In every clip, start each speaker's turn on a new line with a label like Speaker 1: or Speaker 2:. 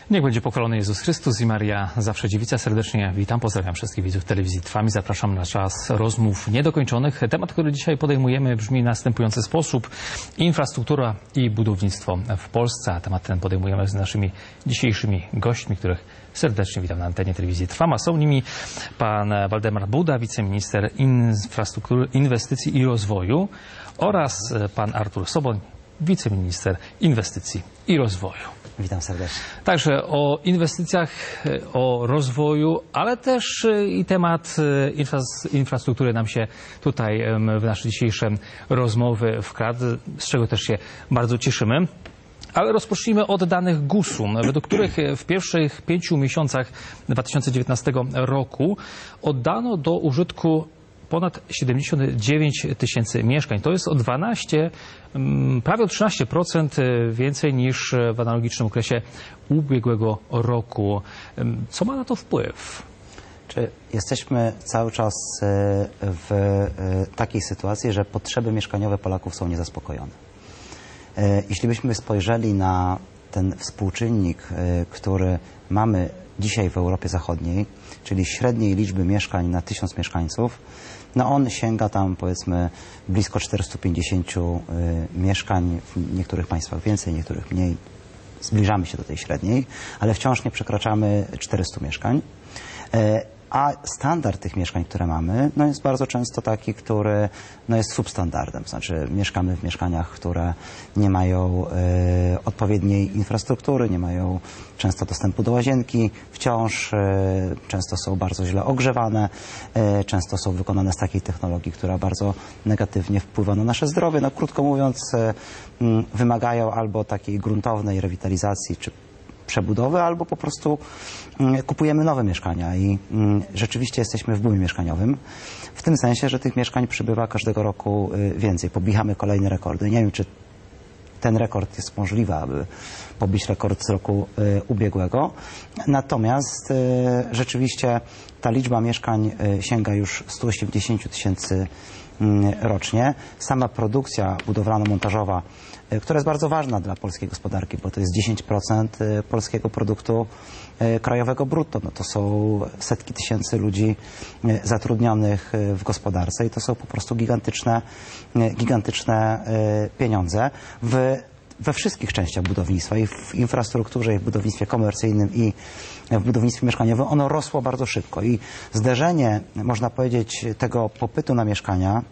Speaker 1: Niech będzie pochwalony Jezus Chrystus i Maria zawsze dziewica. Serdecznie witam, pozdrawiam wszystkich widzów telewizji Trwam i zapraszam na czas rozmów niedokończonych. Temat, który dzisiaj podejmujemy, brzmi w następujący sposób: infrastruktura i budownictwo w Polsce. A temat ten podejmujemy z naszymi dzisiejszymi gośćmi, których serdecznie witam na antenie telewizji Trwam. A są nimi pan Waldemar Buda, wiceminister infrastruktury, inwestycji i rozwoju, oraz pan Artur Soboń, wiceminister inwestycji i rozwoju.
Speaker 2: Witam serdecznie.
Speaker 1: Także o inwestycjach, o rozwoju, ale też i temat infrastruktury nam się tutaj w nasze dzisiejsze rozmowy wkradł, z czego też się bardzo cieszymy. Ale rozpocznijmy od danych GUS-u, według których w pierwszych 5 miesiącach 2019 roku oddano do użytku ponad 79 tysięcy mieszkań. To jest o 12, prawie o 13% więcej niż w analogicznym okresie ubiegłego roku. Co ma na to wpływ?
Speaker 2: Jesteśmy cały czas w takiej sytuacji, że potrzeby mieszkaniowe Polaków są niezaspokojone. Jeśli byśmy spojrzeli na ten współczynnik, który mamy dzisiaj w Europie Zachodniej, czyli średniej liczby mieszkań na 1000 mieszkańców, no on sięga tam, powiedzmy, blisko 450 mieszkań, w niektórych państwach więcej, w niektórych mniej. Zbliżamy się do tej średniej, ale wciąż nie przekraczamy 400 mieszkań. A standard tych mieszkań, które mamy, no jest bardzo często taki, który no jest substandardem. Znaczy mieszkamy w mieszkaniach, które nie mają odpowiedniej infrastruktury, nie mają często dostępu do łazienki, wciąż często są bardzo źle ogrzewane, często są wykonane z takiej technologii, która bardzo negatywnie wpływa na nasze zdrowie. No krótko mówiąc, wymagają albo takiej gruntownej rewitalizacji czy przebudowy, albo po prostu kupujemy nowe mieszkania i rzeczywiście jesteśmy w boomie mieszkaniowym. W tym sensie, że tych mieszkań przybywa każdego roku więcej. Pobijamy kolejne rekordy. Nie wiem, czy ten rekord jest możliwy, aby pobić rekord z roku ubiegłego. Natomiast rzeczywiście ta liczba mieszkań sięga już 180 tysięcy rocznie. Sama produkcja budowlano-montażowa, która jest bardzo ważna dla polskiej gospodarki, bo to jest 10% polskiego produktu krajowego brutto. No to są setki tysięcy ludzi zatrudnionych w gospodarce i to są po prostu gigantyczne pieniądze. We wszystkich częściach budownictwa, i w infrastrukturze, i w budownictwie komercyjnym, i w budownictwie mieszkaniowym, ono rosło bardzo szybko. I zderzenie, można powiedzieć, tego popytu na mieszkania,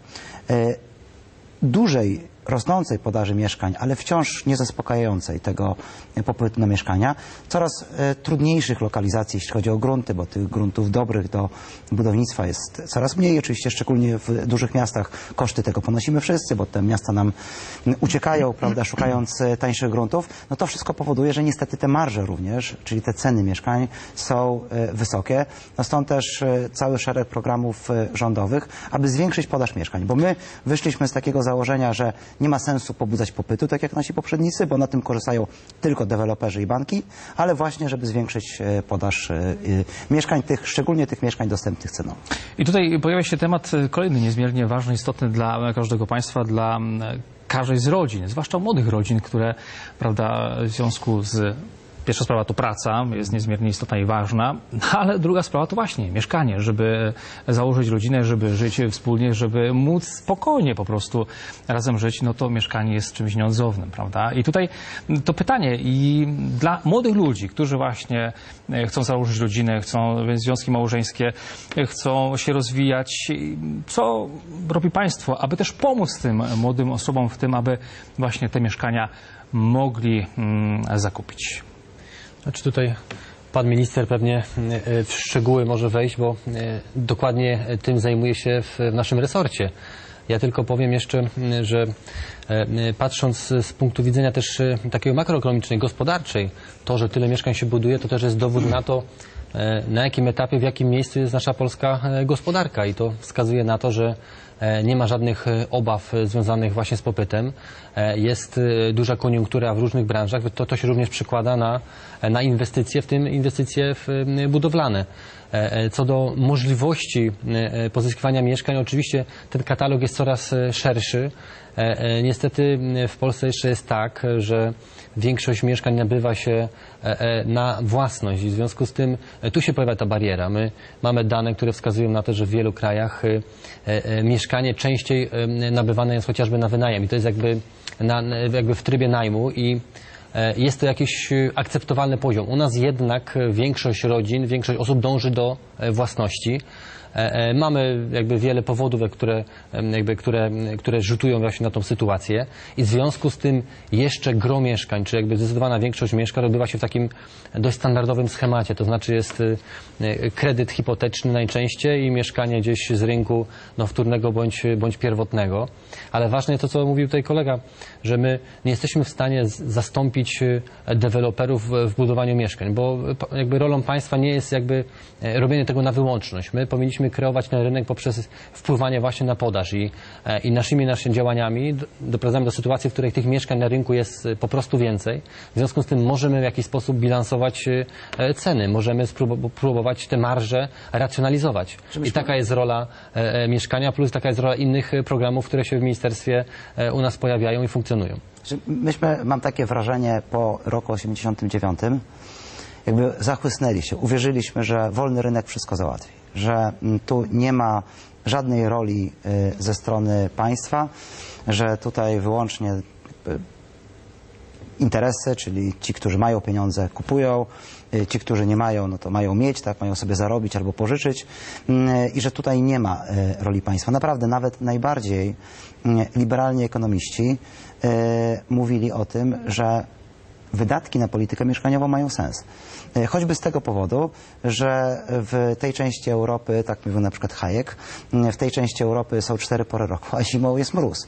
Speaker 2: dużej rosnącej podaży mieszkań, ale wciąż niezaspokajającej tego popytu na mieszkania, coraz trudniejszych lokalizacji, jeśli chodzi o grunty, bo tych gruntów dobrych do budownictwa jest coraz mniej. Oczywiście szczególnie w dużych miastach koszty tego ponosimy wszyscy, bo te miasta nam uciekają, prawda, szukając tańszych gruntów. No to wszystko powoduje, że niestety te marże również, czyli te ceny mieszkań są wysokie. No stąd też cały szereg programów rządowych, aby zwiększyć podaż mieszkań, bo my wyszliśmy z takiego założenia, że nie ma sensu pobudzać popytu, tak jak nasi poprzednicy, bo na tym korzystają tylko deweloperzy i banki, ale właśnie, żeby zwiększyć podaż mieszkań, szczególnie tych mieszkań dostępnych cenowo.
Speaker 1: I tutaj pojawia się temat kolejny, niezmiernie ważny, istotny dla każdego państwa, dla każdej z rodzin, zwłaszcza młodych rodzin, które, prawda, w związku z... Pierwsza sprawa to praca, jest niezmiernie istotna i ważna, ale druga sprawa to właśnie mieszkanie, żeby założyć rodzinę, żeby żyć wspólnie, żeby móc spokojnie po prostu razem żyć, no to mieszkanie jest czymś nieodzownym, prawda? I tutaj to pytanie i dla młodych ludzi, którzy właśnie chcą założyć rodzinę, chcą związki małżeńskie, chcą się rozwijać, co robi państwo, aby też pomóc tym młodym osobom w tym, aby właśnie te mieszkania mogli zakupić?
Speaker 3: Znaczy tutaj pan minister pewnie w szczegóły może wejść, bo dokładnie tym zajmuje się w naszym resorcie. Ja tylko powiem jeszcze, że patrząc z punktu widzenia też takiego makroekonomicznej, gospodarczej, to, że tyle mieszkań się buduje, to też jest dowód na to, na jakim etapie, w jakim miejscu jest nasza polska gospodarka. I to wskazuje na to, że nie ma żadnych obaw związanych właśnie z popytem. Jest duża koniunktura w różnych branżach. To się również przekłada na inwestycje, w tym inwestycje budowlane. Co do możliwości pozyskiwania mieszkań, oczywiście ten katalog jest coraz szerszy. Niestety w Polsce jeszcze jest tak, że większość mieszkań nabywa się na własność i w związku z tym tu się pojawia ta bariera. My mamy dane, które wskazują na to, że w wielu krajach mieszkanie częściej nabywane jest chociażby na wynajem i to jest jakby w trybie najmu i jest to jakiś akceptowalny poziom. U nas jednak większość rodzin, większość osób dąży do własności. Mamy jakby wiele powodów, które rzutują właśnie na tą sytuację i w związku z tym jeszcze gro mieszkań, czy jakby zdecydowana większość mieszkań odbywa się w takim dość standardowym schemacie, to znaczy jest kredyt hipoteczny najczęściej i mieszkanie gdzieś z rynku wtórnego bądź pierwotnego. Ale ważne jest to, co mówił tutaj kolega, że my nie jesteśmy w stanie zastąpić deweloperów w budowaniu mieszkań, bo jakby rolą państwa nie jest jakby robienie tego na wyłączność. My powinniśmy kreować ten rynek poprzez wpływanie właśnie na podaż i naszymi działaniami doprowadzamy do sytuacji, w której tych mieszkań na rynku jest po prostu więcej. W związku z tym możemy w jakiś sposób bilansować ceny, możemy spróbować te marże racjonalizować. I taka jest rola mieszkania, plus taka jest rola innych programów, które się w ministerstwie u nas pojawiają i funkcjonują.
Speaker 2: Mam takie wrażenie po roku 89, jakby zachłysnęli się, uwierzyliśmy, że wolny rynek wszystko załatwi, że tu nie ma żadnej roli ze strony państwa, że tutaj wyłącznie interesy, czyli ci, którzy mają pieniądze, kupują, ci, którzy nie mają, no to mają mieć, tak, mają sobie zarobić albo pożyczyć i że tutaj nie ma roli państwa. Naprawdę nawet najbardziej liberalni ekonomiści mówili o tym, że wydatki na politykę mieszkaniową mają sens. Choćby z tego powodu, że w tej części Europy, tak mówił na przykład Hayek, w tej części Europy są 4 pory roku, a zimą jest mróz.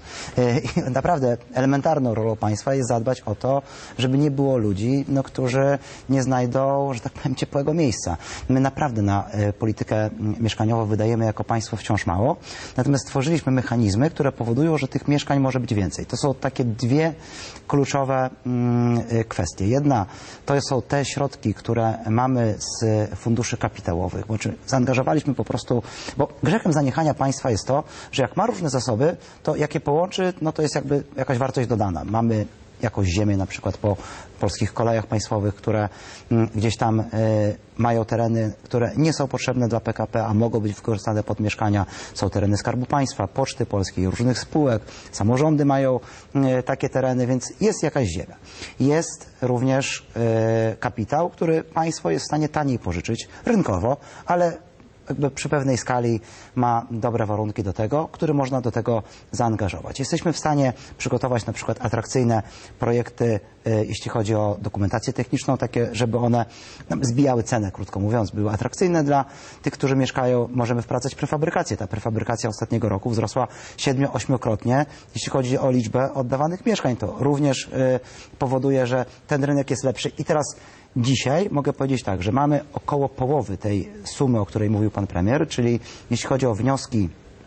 Speaker 2: I naprawdę elementarną rolą państwa jest zadbać o to, żeby nie było ludzi, którzy nie znajdą, że tak powiem, ciepłego miejsca. My naprawdę na politykę mieszkaniową wydajemy jako państwo wciąż mało, natomiast stworzyliśmy mechanizmy, które powodują, że tych mieszkań może być więcej. To są takie dwie kluczowe kwestie. Jedna to są te środki, które mamy z funduszy kapitałowych, bo zaangażowaliśmy po prostu, bo grzechem zaniechania państwa jest to, że jak ma różne zasoby, to jak je połączy, no to jest jakby jakaś wartość dodana. Mamy jakąś ziemię na przykład po polskich kolejach państwowych, które gdzieś tam mają tereny, które nie są potrzebne dla PKP, a mogą być wykorzystane pod mieszkania. Są tereny Skarbu Państwa, Poczty Polskiej, różnych spółek, samorządy mają takie tereny, więc jest jakaś ziemia. Jest również kapitał, który państwo jest w stanie taniej pożyczyć rynkowo, ale jakby przy pewnej skali ma dobre warunki do tego, który można do tego zaangażować. Jesteśmy w stanie przygotować na przykład atrakcyjne projekty, jeśli chodzi o dokumentację techniczną, takie, żeby one zbijały cenę, krótko mówiąc, były atrakcyjne dla tych, którzy mieszkają. Możemy wprowadzać prefabrykację. Ta prefabrykacja ostatniego roku wzrosła 7-8-krotnie, jeśli chodzi o liczbę oddawanych mieszkań. To również powoduje, że ten rynek jest lepszy. I teraz dzisiaj mogę powiedzieć tak, że mamy około połowy tej sumy, o której mówił pan premier, czyli jeśli chodzi o wnioski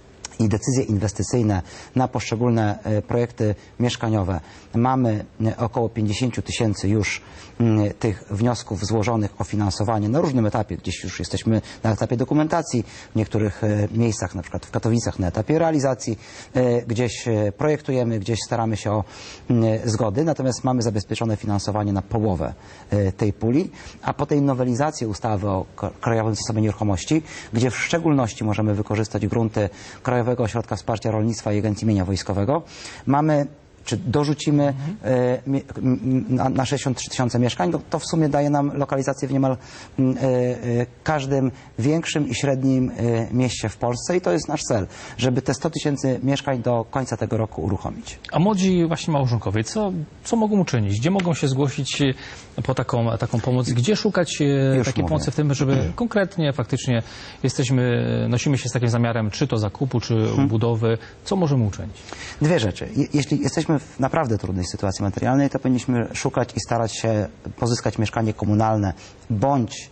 Speaker 2: i decyzje inwestycyjne na poszczególne projekty mieszkaniowe, mamy około 50 000 już tych wniosków złożonych o finansowanie na różnym etapie. Gdzieś już jesteśmy na etapie dokumentacji, w niektórych miejscach, na przykład w Katowicach, na etapie realizacji, gdzieś projektujemy, gdzieś staramy się o zgody, natomiast mamy zabezpieczone finansowanie na połowę tej puli, a po tej nowelizacji ustawy o Krajowym Zasobie Nieruchomości, gdzie w szczególności możemy wykorzystać grunty Krajowego Ośrodka Wsparcia Rolnictwa i Agencji Mienia Wojskowego, mamy czy dorzucimy na 63 000 mieszkań, to w sumie daje nam lokalizację w niemal każdym większym i średnim mieście w Polsce i to jest nasz cel, żeby te 100 000 mieszkań do końca tego roku uruchomić.
Speaker 1: A młodzi właśnie małżonkowie, co mogą uczynić? Gdzie mogą się zgłosić po taką pomoc? Gdzie szukać takiej pomocy w tym, żeby konkretnie, faktycznie nosimy się z takim zamiarem, czy to zakupu, czy budowy, co możemy uczynić?
Speaker 2: Dwie rzeczy. Jeśli jesteśmy w naprawdę trudnej sytuacji materialnej, to powinniśmy szukać i starać się pozyskać mieszkanie komunalne bądź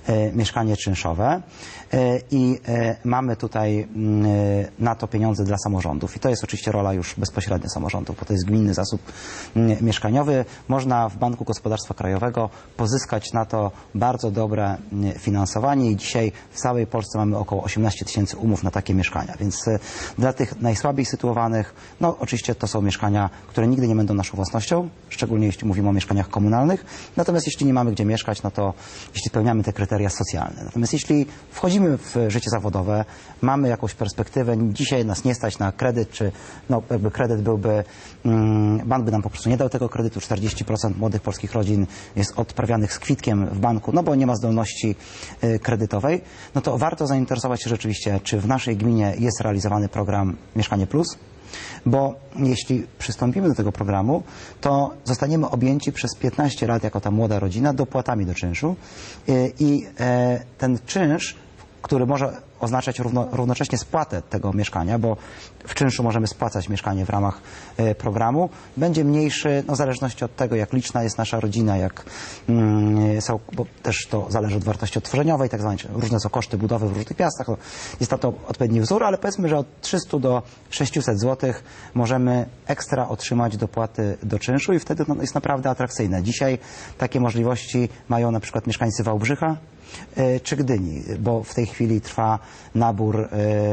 Speaker 2: mieszkanie czynszowe i mamy tutaj na to pieniądze dla samorządów. I to jest oczywiście rola już bezpośrednia samorządów, bo to jest gminny zasób mieszkaniowy. Można w Banku Gospodarstwa Krajowego pozyskać na to bardzo dobre finansowanie i dzisiaj w całej Polsce mamy około 18 000 umów na takie mieszkania. Więc dla tych najsłabiej sytuowanych, no oczywiście to są mieszkania, które nigdy nie będą naszą własnością, szczególnie jeśli mówimy o mieszkaniach komunalnych. Natomiast jeśli nie mamy gdzie mieszkać, no to jeśli spełniamy te kryteria socjalne. Natomiast jeśli wchodzimy w życie zawodowe, mamy jakąś perspektywę, dzisiaj nas nie stać na kredyt, czy no jakby kredyt byłby, bank by nam po prostu nie dał tego kredytu, 40% młodych polskich rodzin jest odprawianych z kwitkiem w banku, no bo nie ma zdolności kredytowej, no to warto zainteresować się rzeczywiście, czy w naszej gminie jest realizowany program Mieszkanie Plus, bo jeśli przystąpimy do tego programu, to zostaniemy objęci przez 15 lat jako ta młoda rodzina dopłatami do czynszu i ten czynsz, który może oznaczać równocześnie spłatę tego mieszkania, bo w czynszu możemy spłacać mieszkanie w ramach programu, będzie mniejszy, no w zależności od tego, jak liczna jest nasza rodzina, jak są, bo też to zależy od wartości odtworzeniowej, tak zwane, różne są koszty budowy w różnych miastach, jest na to odpowiedni wzór, ale powiedzmy, że od 300 do 600 zł możemy ekstra otrzymać dopłaty do czynszu i wtedy no, jest naprawdę atrakcyjne. Dzisiaj takie możliwości mają na przykład mieszkańcy Wałbrzycha czy Gdyni, bo w tej chwili trwa nabór,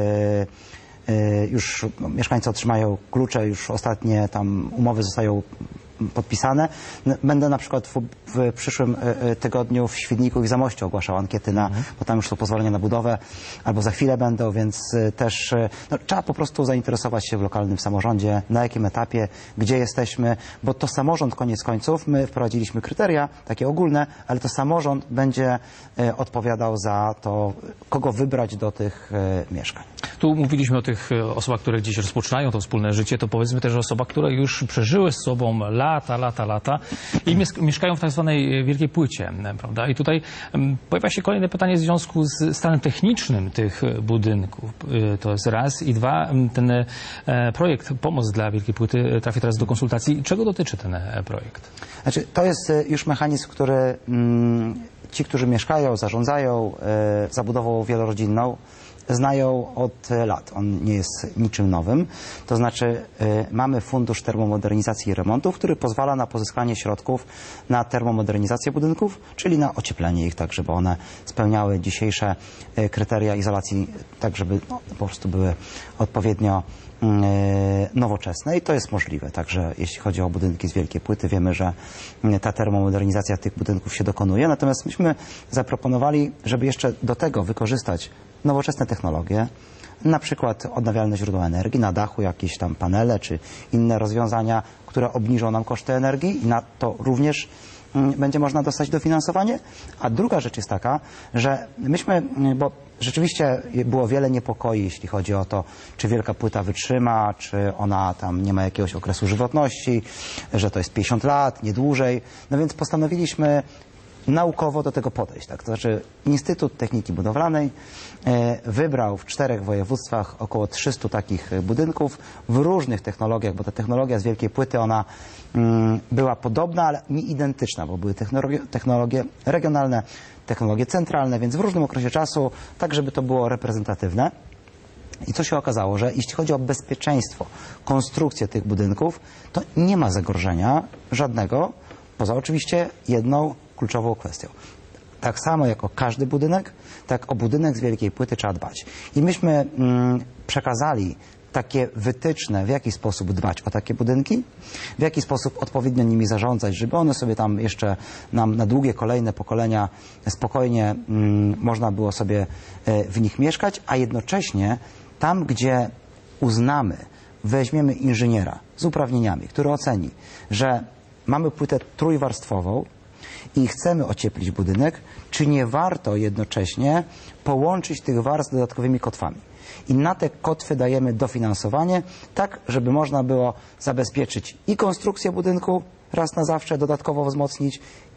Speaker 2: już mieszkańcy otrzymają klucze, już ostatnie tam umowy zostają podpisane. Będę na przykład w przyszłym tygodniu w Świdniku i w Zamościu ogłaszał ankiety, bo tam już są pozwolenia na budowę, albo za chwilę będą, więc też no, trzeba po prostu zainteresować się w lokalnym samorządzie, na jakim etapie, gdzie jesteśmy, bo to samorząd koniec końców, my wprowadziliśmy kryteria takie ogólne, ale to samorząd będzie odpowiadał za to, kogo wybrać do tych mieszkań.
Speaker 1: Tu mówiliśmy o tych osobach, które dziś rozpoczynają to wspólne życie, to powiedzmy też o osobach, które już przeżyły z sobą lata i mieszkają w tak zwanej wielkiej płycie, prawda? I tutaj pojawia się kolejne pytanie w związku z stanem technicznym tych budynków. To jest raz. I dwa, ten projekt Pomoc dla Wielkiej Płyty trafi teraz do konsultacji. Czego dotyczy ten projekt?
Speaker 2: Znaczy, to jest już mechanizm, który ci, którzy mieszkają, zarządzają zabudową wielorodzinną, znają od lat. On nie jest niczym nowym. To znaczy mamy Fundusz Termomodernizacji i Remontów, który pozwala na pozyskanie środków na termomodernizację budynków, czyli na ocieplenie ich tak, żeby one spełniały dzisiejsze kryteria izolacji, tak żeby no, po prostu były odpowiednio nowoczesne i to jest możliwe. Także jeśli chodzi o budynki z wielkiej płyty, wiemy, że ta termomodernizacja tych budynków się dokonuje. Natomiast myśmy zaproponowali, żeby jeszcze do tego wykorzystać nowoczesne technologie, na przykład odnawialne źródła energii, na dachu jakieś tam panele czy inne rozwiązania, które obniżą nam koszty energii i na to również będzie można dostać dofinansowanie. A druga rzecz jest taka, że myśmy, bo rzeczywiście było wiele niepokoi, jeśli chodzi o to, czy wielka płyta wytrzyma, czy ona tam nie ma jakiegoś okresu żywotności, że to jest 50 lat, nie dłużej. No więc postanowiliśmy naukowo do tego podejść. Tak? To znaczy Instytut Techniki Budowlanej wybrał w 4 województwach około 300 takich budynków w różnych technologiach, bo ta technologia z wielkiej płyty, ona była podobna, ale nie identyczna, bo były technologie regionalne, technologie centralne, więc w różnym okresie czasu, tak żeby to było reprezentatywne. I co się okazało, że jeśli chodzi o bezpieczeństwo, konstrukcję tych budynków, to nie ma zagrożenia żadnego, poza oczywiście jedną kluczową kwestią. Tak samo jak o każdy budynek, tak o budynek z wielkiej płyty trzeba dbać. I myśmy przekazali takie wytyczne, w jaki sposób dbać o takie budynki, w jaki sposób odpowiednio nimi zarządzać, żeby one sobie tam jeszcze nam na długie kolejne pokolenia spokojnie można było sobie w nich mieszkać, a jednocześnie tam, gdzie uznamy, weźmiemy inżyniera z uprawnieniami, który oceni, że mamy płytę trójwarstwową i chcemy ocieplić budynek, czy nie warto jednocześnie połączyć tych warstw dodatkowymi kotwami. I na te kotwy dajemy dofinansowanie, tak żeby można było zabezpieczyć i konstrukcję budynku raz na zawsze, dodatkowo wzmocnić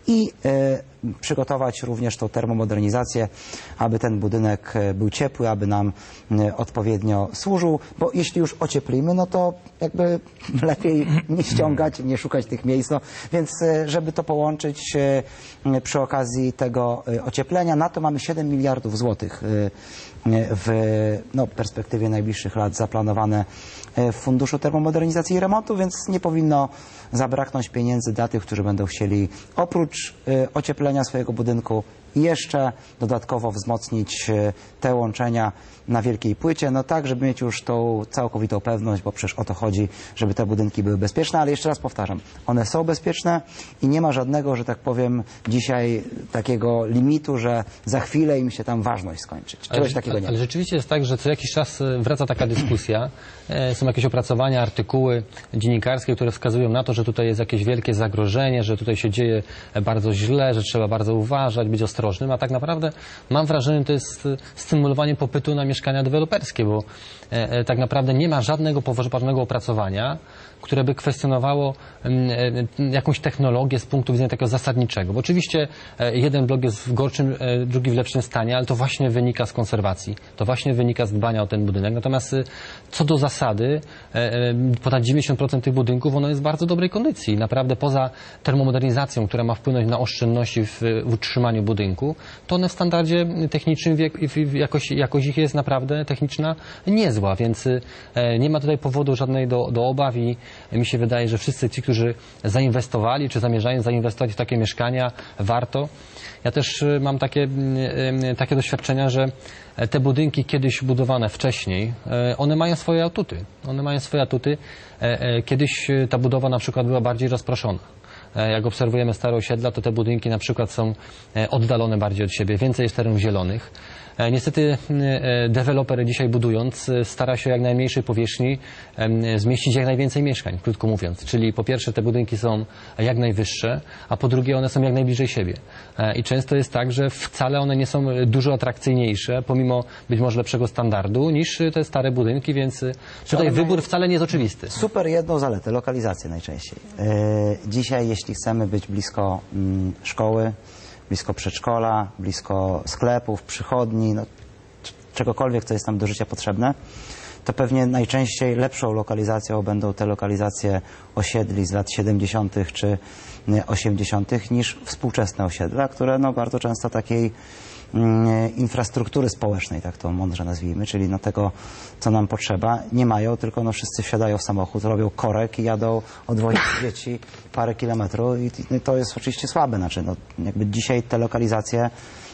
Speaker 2: i przygotować również tą termomodernizację, aby ten budynek był ciepły, aby nam odpowiednio służył, bo jeśli już ocieplimy, no to jakby lepiej nie ściągać, nie szukać tych miejsc, no, więc żeby to połączyć przy okazji tego ocieplenia, na to mamy 7 miliardów złotych w perspektywie najbliższych lat zaplanowane w Funduszu Termomodernizacji i Remontu, więc nie powinno zabraknąć pieniędzy dla tych, którzy będą chcieli oprócz ocieplenia swojego budynku jeszcze dodatkowo wzmocnić te łączenia na wielkiej płycie, no tak, żeby mieć już tą całkowitą pewność, bo przecież o to chodzi, żeby te budynki były bezpieczne, ale jeszcze raz powtarzam, one są bezpieczne i nie ma żadnego, że tak powiem, dzisiaj takiego limitu, że za chwilę im się tam ważność skończy. Czegoś takiego nie ma.
Speaker 3: Ale rzeczywiście jest tak, że co jakiś czas wraca taka dyskusja, są jakieś opracowania, artykuły dziennikarskie, które wskazują na to, że tutaj jest jakieś wielkie zagrożenie, że tutaj się dzieje bardzo źle, że trzeba bardzo uważać, być ostrożnym, a tak naprawdę mam wrażenie, że to jest stymulowanie popytu na mieszkania deweloperskie, bo tak naprawdę nie ma żadnego poważnego opracowania, które by kwestionowało jakąś technologię z punktu widzenia takiego zasadniczego. Bo oczywiście jeden blok jest w gorszym, drugi w lepszym stanie, ale to właśnie wynika z konserwacji. To właśnie wynika z dbania o ten budynek. Natomiast co do zasady, ponad 90% tych budynków, ono jest w bardzo dobrej kondycji. Naprawdę poza termomodernizacją, która ma wpłynąć na oszczędności w utrzymaniu budynku, to one w standardzie technicznym, jakość ich jest naprawdę techniczna niezła, więc nie ma tutaj powodu żadnej do obaw i mi się wydaje, że wszyscy ci, którzy zainwestowali, czy zamierzają zainwestować w takie mieszkania, warto. Ja też mam takie doświadczenia, że te budynki kiedyś budowane wcześniej, one mają swoje atuty. Kiedyś ta budowa na przykład była bardziej rozproszona. Jak obserwujemy stare osiedla, to te budynki na przykład są oddalone bardziej od siebie, więcej jest terenów zielonych. Niestety deweloper dzisiaj budując stara się jak najmniejszej powierzchni zmieścić jak najwięcej mieszkań, krótko mówiąc. Czyli po pierwsze te budynki są jak najwyższe, a po drugie one są jak najbliżej siebie. I często jest tak, że wcale one nie są dużo atrakcyjniejsze, pomimo być może lepszego standardu, niż te stare budynki, więc tutaj wybór wcale nie jest oczywisty.
Speaker 2: Super jedną zaletę, lokalizację najczęściej. Dzisiaj jeśli chcemy być blisko szkoły, blisko przedszkola, blisko sklepów, przychodni, no, czegokolwiek, co jest nam do życia potrzebne, to pewnie najczęściej lepszą lokalizacją będą te lokalizacje osiedli z lat 70. czy 80. niż współczesne osiedla, które no, bardzo często takiej infrastruktury społecznej, tak to mądrze nazwijmy, czyli no tego, co nam potrzeba, nie mają, tylko no wszyscy wsiadają w samochód, robią korek i jadą odwozić dzieci parę kilometrów i to jest oczywiście słabe. Znaczy, no, jakby dzisiaj te lokalizacje,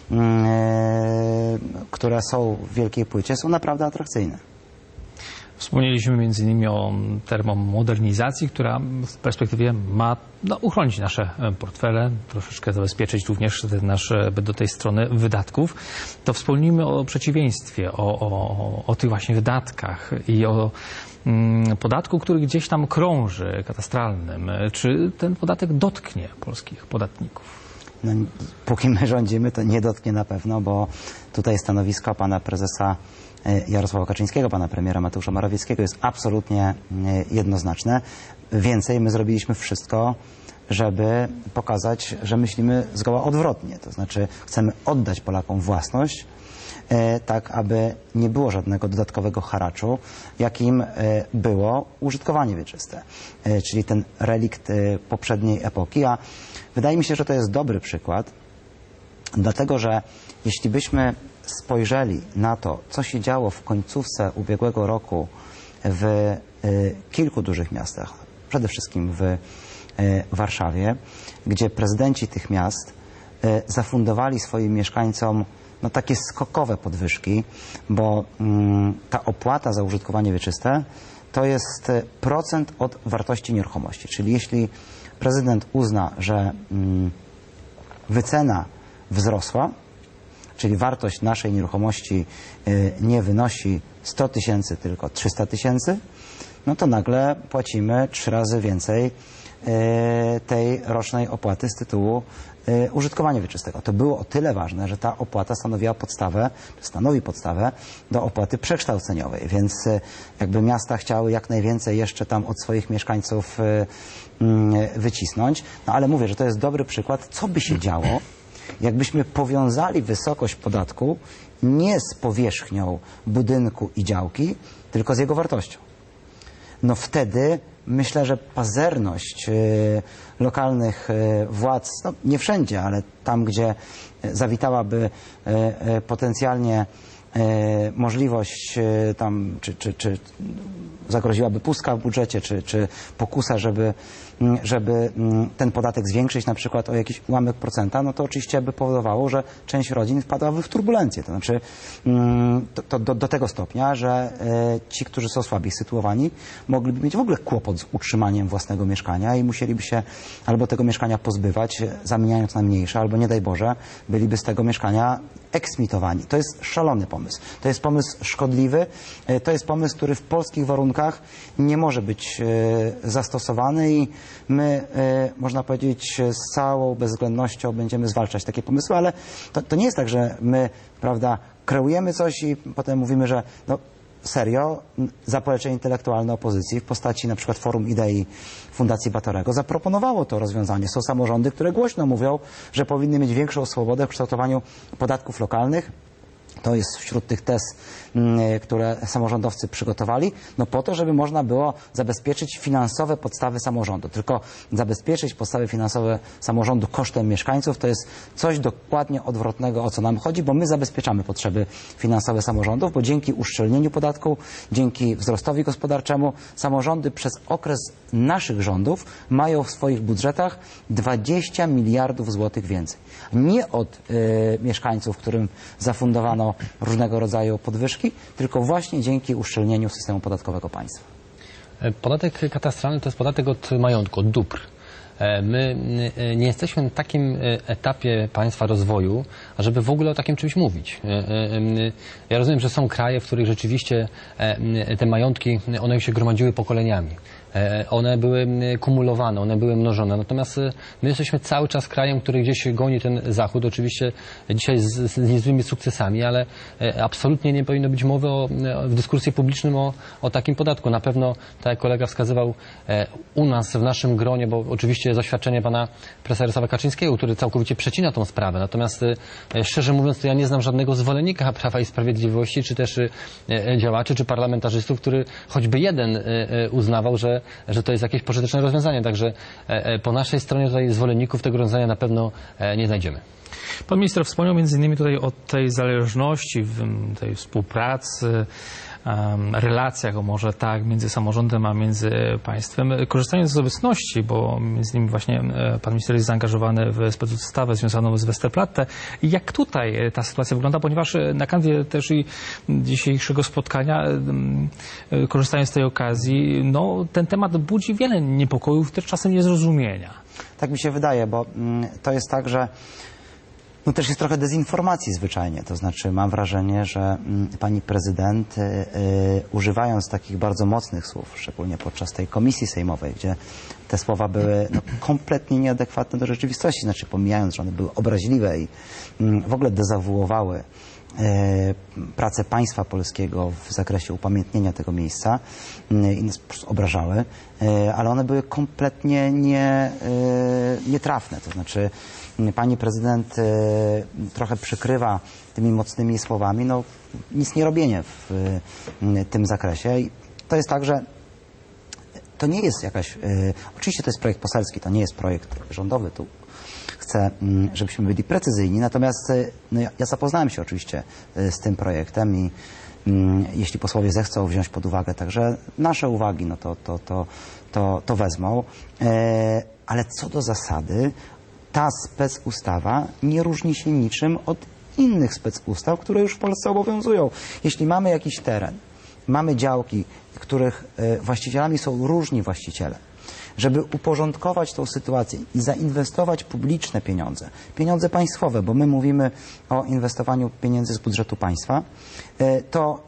Speaker 2: które są w wielkiej płycie, są naprawdę atrakcyjne.
Speaker 1: Wspomnieliśmy m.in. o termomodernizacji, która w perspektywie ma uchronić nasze portfele, troszeczkę zabezpieczyć również do tej strony wydatków. To wspomnijmy o przeciwieństwie, o tych właśnie wydatkach i o podatku, który gdzieś tam krąży, katastralnym. Czy ten podatek dotknie polskich podatników?
Speaker 2: No, póki my rządzimy, to nie dotknie na pewno, bo tutaj stanowisko pana prezesa Jarosława Kaczyńskiego, pana premiera Mateusza Morawieckiego jest absolutnie jednoznaczne. Więcej, my zrobiliśmy wszystko, żeby pokazać, że myślimy zgoła odwrotnie. To znaczy chcemy oddać Polakom własność, tak aby nie było żadnego dodatkowego haraczu, jakim było użytkowanie wieczyste, czyli ten relikt poprzedniej epoki. A wydaje mi się, że to jest dobry przykład, dlatego że jeśli byśmy spojrzeli na to, co się działo w końcówce ubiegłego roku w kilku dużych miastach, przede wszystkim w Warszawie, gdzie prezydenci tych miast zafundowali swoim mieszkańcom no, takie skokowe podwyżki, bo ta opłata za użytkowanie wieczyste to jest procent od wartości nieruchomości. Czyli jeśli prezydent uzna, że wycena wzrosła, czyli wartość naszej nieruchomości nie wynosi 100 tysięcy, tylko 300 tysięcy, no to nagle płacimy 3 razy więcej tej rocznej opłaty z tytułu użytkowania wieczystego. To było o tyle ważne, że ta opłata stanowi podstawę do opłaty przekształceniowej, więc jakby miasta chciały jak najwięcej jeszcze tam od swoich mieszkańców wycisnąć, no ale mówię, że to jest dobry przykład, co by się działo, jakbyśmy powiązali wysokość podatku nie z powierzchnią budynku i działki, tylko z jego wartością. No wtedy myślę, że pazerność lokalnych władz, no nie wszędzie, ale tam, gdzie zawitałaby potencjalnie możliwość tam, czy zagroziłaby pustka w budżecie, czy pokusa, żeby ten podatek zwiększyć na przykład o jakiś ułamek procenta, no to oczywiście by powodowało, że część rodzin wpadłaby w turbulencję. To znaczy do tego stopnia, że ci, którzy są słabiej sytuowani, mogliby mieć w ogóle kłopot z utrzymaniem własnego mieszkania i musieliby się albo tego mieszkania pozbywać, zamieniając na mniejsze, albo nie daj Boże, byliby z tego mieszkania eksmitowani. To jest szalony pomysł. To jest pomysł szkodliwy. To jest pomysł, który w polskich warunkach nie może być zastosowany i my, można powiedzieć, z całą bezwzględnością będziemy zwalczać takie pomysły, ale to nie jest tak, że my, prawda, kreujemy coś i potem mówimy, że no, serio, zaplecze intelektualne opozycji w postaci na przykład Forum Idei Fundacji Batorego zaproponowało to rozwiązanie. Są samorządy, które głośno mówią, że powinny mieć większą swobodę w kształtowaniu podatków lokalnych. To jest wśród tych tez, które samorządowcy przygotowali, no po to, żeby można było zabezpieczyć finansowe podstawy samorządu. Tylko zabezpieczyć podstawy finansowe samorządu kosztem mieszkańców to jest coś dokładnie odwrotnego, o co nam chodzi, bo my zabezpieczamy potrzeby finansowe samorządów, bo dzięki uszczelnieniu podatku, dzięki wzrostowi gospodarczemu samorządy przez okres naszych rządów mają w swoich budżetach 20 miliardów złotych więcej. Nie od mieszkańców, którym zafundowano różnego rodzaju podwyżki, tylko właśnie dzięki uszczelnieniu systemu podatkowego państwa.
Speaker 3: Podatek katastralny to jest podatek od majątku, od dóbr. My nie jesteśmy na takim etapie państwa rozwoju, ażeby w ogóle o takim czymś mówić. Ja rozumiem, że są kraje, w których rzeczywiście te majątki, one się gromadziły pokoleniami. One były kumulowane, one były mnożone. Natomiast my jesteśmy cały czas krajem, który gdzieś goni ten Zachód. Oczywiście dzisiaj z niezłymi sukcesami, ale absolutnie nie powinno być mowy w dyskusji publicznym o takim podatku. Na pewno, tak jak kolega wskazywał, u nas, w naszym gronie, bo oczywiście jest oświadczenie pana profesora Jarosława Kaczyńskiego, który całkowicie przecina tą sprawę. Natomiast szczerze mówiąc, to ja nie znam żadnego zwolennika Prawa i Sprawiedliwości, czy też działaczy, czy parlamentarzystów, który choćby jeden uznawał, że to jest jakieś pożyteczne rozwiązanie. Także po naszej stronie tutaj zwolenników tego rozwiązania na pewno nie znajdziemy.
Speaker 1: Pan minister wspomniał między innymi tutaj o tej zależności, tej współpracy, relacjach, może tak, między samorządem a między państwem. Korzystając z obecności, bo między innymi właśnie pan minister jest zaangażowany w specustawę związaną z Westerplatte. Jak tutaj ta sytuacja wygląda? Ponieważ na kanwie też i dzisiejszego spotkania, korzystając z tej okazji, no, ten temat budzi wiele niepokojów, też czasem niezrozumienia.
Speaker 2: Tak mi się wydaje, bo to jest tak, że no też jest trochę dezinformacji zwyczajnie. To znaczy mam wrażenie, że pani prezydent używając takich bardzo mocnych słów, szczególnie podczas tej komisji sejmowej, gdzie te słowa były no, kompletnie nieadekwatne do rzeczywistości, znaczy pomijając, że one były obraźliwe i w ogóle dezawuowały pracę państwa polskiego w zakresie upamiętnienia tego miejsca i nas po prostu obrażały, ale one były kompletnie nietrafne. To znaczy pani prezydent trochę przykrywa tymi mocnymi słowami no, nic nie robienie w tym zakresie. I to jest tak, że to nie jest jakaś... Oczywiście to jest projekt poselski, to nie jest projekt rządowy. Tu chcę, żebyśmy byli precyzyjni. Natomiast no, ja zapoznałem się oczywiście z tym projektem i jeśli posłowie zechcą wziąć pod uwagę także nasze uwagi, no to wezmą. Ale co do zasady, ta specustawa nie różni się niczym od innych specustaw, które już w Polsce obowiązują. Jeśli mamy jakiś teren, mamy działki, których właścicielami są różni właściciele, żeby uporządkować tą sytuację i zainwestować publiczne pieniądze, pieniądze państwowe, bo my mówimy o inwestowaniu pieniędzy z budżetu państwa, to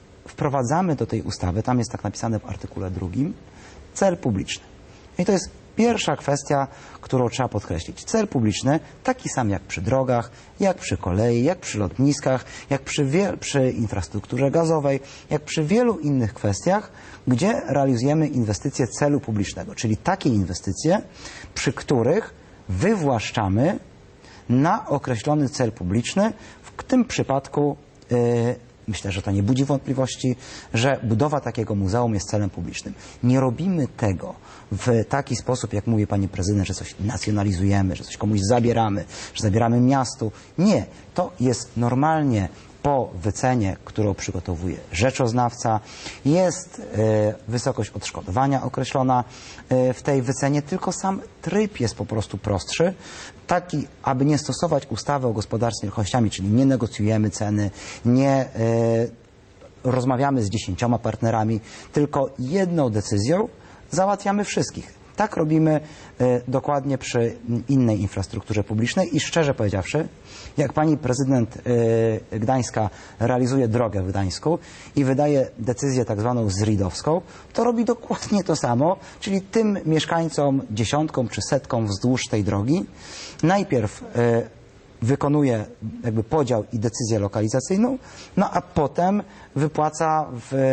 Speaker 2: wprowadzamy do tej ustawy, tam jest tak napisane w artykule 2, cel publiczny. I to jest Pierwsza kwestia, którą trzeba podkreślić. Cel publiczny taki sam jak przy drogach, jak przy kolei, jak przy lotniskach, jak przy infrastrukturze gazowej, jak przy wielu innych kwestiach, gdzie realizujemy inwestycje celu publicznego, czyli takie inwestycje, przy których wywłaszczamy na określony cel publiczny. W tym przypadku myślę, że to nie budzi wątpliwości, że budowa takiego muzeum jest celem publicznym. Nie robimy tego w taki sposób, jak mówi pani prezydent, że coś nacjonalizujemy, że coś komuś zabieramy, że zabieramy miastu. Nie. To jest normalnie po wycenie, którą przygotowuje rzeczoznawca. Jest wysokość odszkodowania określona w tej wycenie, tylko sam tryb jest po prostu prostszy. Taki, aby nie stosować ustawy o gospodarce nieruchomościami, czyli nie negocjujemy ceny, nie rozmawiamy z 10 partnerami, tylko jedną decyzją załatwiamy wszystkich. Tak robimy dokładnie przy innej infrastrukturze publicznej i szczerze powiedziawszy, jak pani prezydent Gdańska realizuje drogę w Gdańsku i wydaje decyzję tak zwaną zridowską, to robi dokładnie to samo, czyli tym mieszkańcom dziesiątkom czy setkom wzdłuż tej drogi najpierw wykonuje jakby podział i decyzję lokalizacyjną, no a potem wypłaca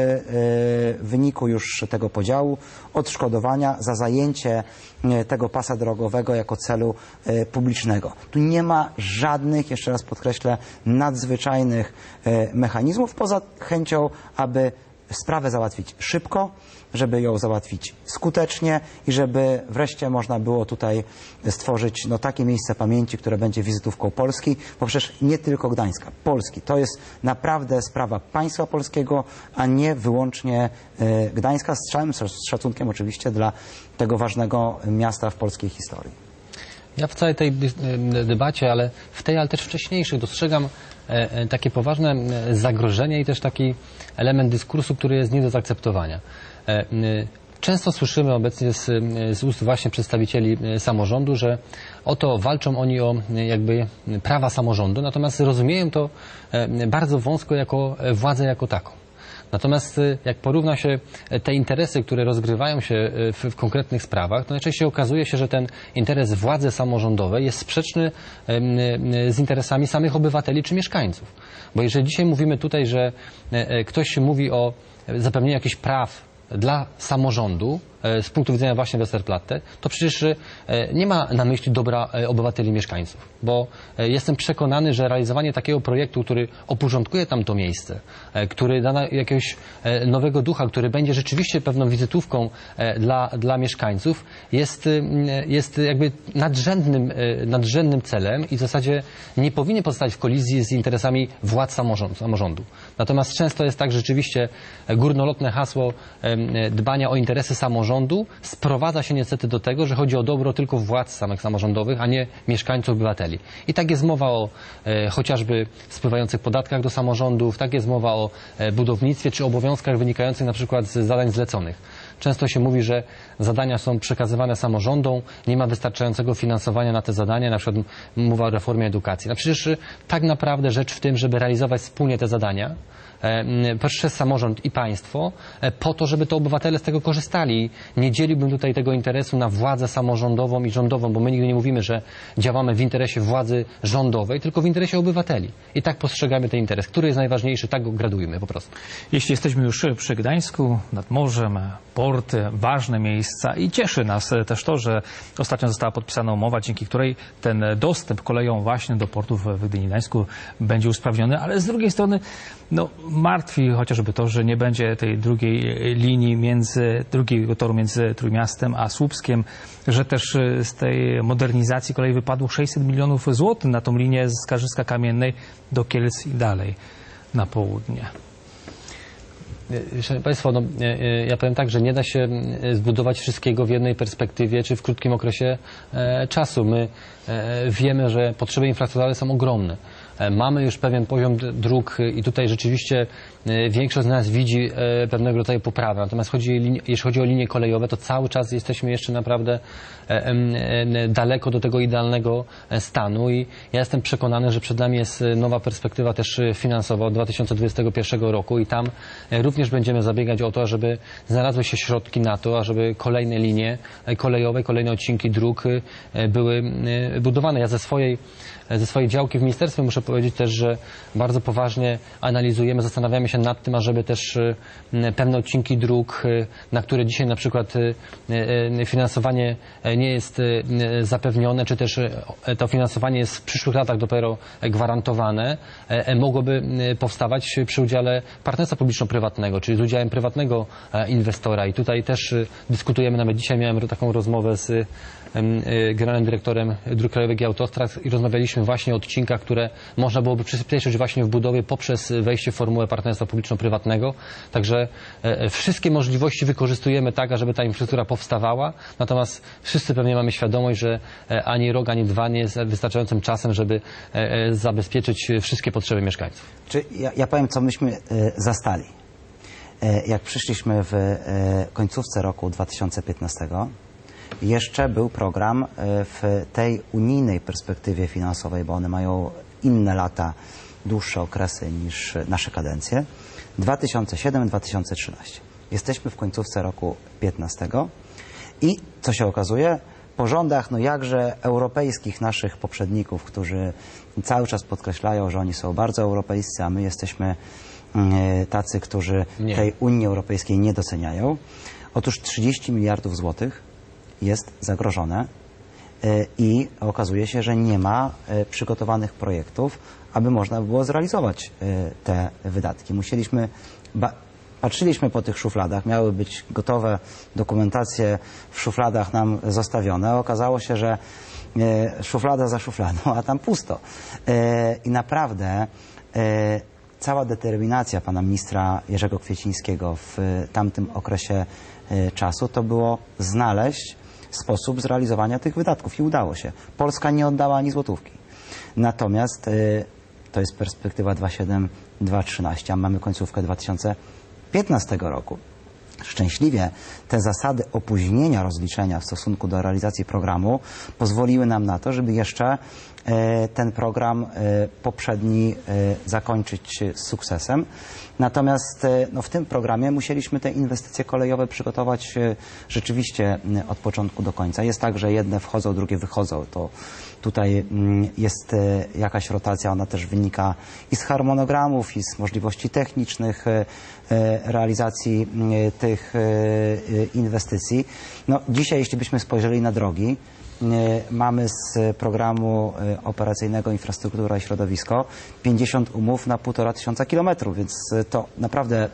Speaker 2: w wyniku już tego podziału odszkodowania za zajęcie tego pasa drogowego jako celu publicznego. Tu nie ma żadnych, jeszcze raz podkreślę, nadzwyczajnych mechanizmów, poza chęcią, aby sprawę załatwić szybko, żeby ją załatwić skutecznie i żeby wreszcie można było tutaj stworzyć takie miejsce pamięci, które będzie wizytówką Polski, bo przecież nie tylko Gdańska, Polski. To jest naprawdę sprawa państwa polskiego, a nie wyłącznie Gdańska, z całym szacunkiem oczywiście dla tego ważnego miasta w polskiej historii.
Speaker 3: Ja w całej tej debacie, ale w tej, ale też wcześniejszych dostrzegam takie poważne zagrożenie i też taki element dyskursu, który jest nie do zaakceptowania. Często słyszymy obecnie z ust właśnie przedstawicieli samorządu, że oto walczą oni o jakby prawa samorządu, natomiast rozumieją to bardzo wąsko jako władzę jako taką. Natomiast jak porówna się te interesy, które rozgrywają się w konkretnych sprawach, to najczęściej okazuje się, że ten interes władzy samorządowej jest sprzeczny z interesami samych obywateli czy mieszkańców. Bo jeżeli dzisiaj mówimy tutaj, że ktoś mówi o zapewnieniu jakichś praw dla samorządu z punktu widzenia właśnie Westerplatte, to przecież nie ma na myśli dobra obywateli i mieszkańców. Bo jestem przekonany, że realizowanie takiego projektu, który uporządkuje tam to miejsce, który da jakiegoś nowego ducha, który będzie rzeczywiście pewną wizytówką dla mieszkańców, jest jakby nadrzędnym celem i w zasadzie nie powinien pozostać w kolizji z interesami władz samorządu. Natomiast często jest tak, że rzeczywiście górnolotne hasło dbania o interesy samorządu sprowadza się niestety do tego, że chodzi o dobro tylko władz samych samorządowych, a nie mieszkańców, obywateli. I tak jest mowa o chociażby spływających podatkach do samorządów, tak jest mowa o budownictwie czy obowiązkach wynikających na przykład z zadań zleconych. Często się mówi, że zadania są przekazywane samorządom, nie ma wystarczającego finansowania na te zadania, na przykład mowa o reformie edukacji. No przecież tak naprawdę rzecz w tym, żeby realizować wspólnie te zadania przez samorząd i państwo, po to, żeby to obywatele z tego korzystali. Nie dzieliłbym tutaj tego interesu na władzę samorządową i rządową, bo my nigdy nie mówimy, że działamy w interesie władzy rządowej, tylko w interesie obywateli. I tak postrzegamy ten interes. Który jest najważniejszy, tak go gradujemy po prostu.
Speaker 1: Jeśli jesteśmy już przy Gdańsku, nad morzem, porty, ważne miejsca i cieszy nas też to, że ostatnio została podpisana umowa, dzięki której ten dostęp koleją właśnie do portów w Gdyni i Gdańsku będzie usprawniony, ale z drugiej strony martwi chociażby to, że nie będzie tej drugiej linii drugiego toru między Trójmiastem a Słupskiem, że też z tej modernizacji kolei wypadło 600 milionów złotych na tą linię z Skarżyska-Kamiennej do Kielc i dalej na południe.
Speaker 3: Szanowni Państwo, ja powiem tak, że nie da się zbudować wszystkiego w jednej perspektywie czy w krótkim okresie czasu. My wiemy, że potrzeby infrastrukturalne są ogromne. Mamy już pewien poziom dróg i tutaj rzeczywiście większość z nas widzi pewnego rodzaju poprawę. Natomiast jeśli chodzi o linie kolejowe, to cały czas jesteśmy jeszcze naprawdę daleko do tego idealnego stanu i ja jestem przekonany, że przed nami jest nowa perspektywa też finansowa od 2021 roku i tam również będziemy zabiegać o to, żeby znalazły się środki na to, ażeby kolejne linie kolejowe, kolejne odcinki dróg były budowane. Ja ze swojej działki w ministerstwie muszę powiedzieć też, że bardzo poważnie analizujemy, zastanawiamy się nad tym, ażeby też pewne odcinki dróg, na które dzisiaj na przykład finansowanie nie jest zapewnione, czy też to finansowanie jest w przyszłych latach dopiero gwarantowane, mogłoby powstawać przy udziale partnerstwa publiczno-prywatnego, czyli z udziałem prywatnego inwestora. I tutaj też dyskutujemy, nawet dzisiaj miałem taką rozmowę z generalnym dyrektorem Dróg Krajowych i Autostrad i rozmawialiśmy właśnie o odcinkach, które można byłoby przyspieszyć właśnie w budowie poprzez wejście w formułę partnerstwa publiczno-prywatnego. Także wszystkie możliwości wykorzystujemy tak, ażeby ta infrastruktura powstawała. Natomiast wszyscy pewnie mamy świadomość, że ani rok, ani dwa nie jest wystarczającym czasem, żeby zabezpieczyć wszystkie potrzeby mieszkańców.
Speaker 2: Ja powiem, co myśmy zastali. Jak przyszliśmy w końcówce roku 2015, jeszcze był program w tej unijnej perspektywie finansowej, bo one mają inne lata, dłuższe okresy niż nasze kadencje, 2007-2013. Jesteśmy w końcówce roku 15 i co się okazuje, po rządach, no jakże europejskich naszych poprzedników, którzy cały czas podkreślają, że oni są bardzo europejscy, a my jesteśmy tacy, którzy tej Unii Europejskiej nie doceniają. Otóż 30 miliardów złotych jest zagrożone i okazuje się, że nie ma przygotowanych projektów, aby można było zrealizować te wydatki. Patrzyliśmy po tych szufladach, miały być gotowe dokumentacje w szufladach nam zostawione. Okazało się, że szuflada za szufladą, a tam pusto. I naprawdę cała determinacja pana ministra Jerzego Kwiecińskiego w tamtym okresie czasu to było znaleźć sposób zrealizowania tych wydatków i udało się. Polska nie oddała ani złotówki. Natomiast to jest perspektywa 2007-2013, a mamy końcówkę 2015 roku. Szczęśliwie te zasady opóźnienia rozliczenia w stosunku do realizacji programu pozwoliły nam na to, żeby jeszcze ten program poprzedni zakończyć z sukcesem. Natomiast no, w tym programie musieliśmy te inwestycje kolejowe przygotować rzeczywiście od początku do końca. Jest tak, że jedne wchodzą, drugie wychodzą. To tutaj jest jakaś rotacja, ona też wynika i z harmonogramów, i z możliwości technicznych realizacji tych inwestycji. No, dzisiaj, jeśli byśmy spojrzeli na drogi, mamy z programu operacyjnego Infrastruktura i Środowisko 50 umów na 1500 kilometrów, więc to naprawdę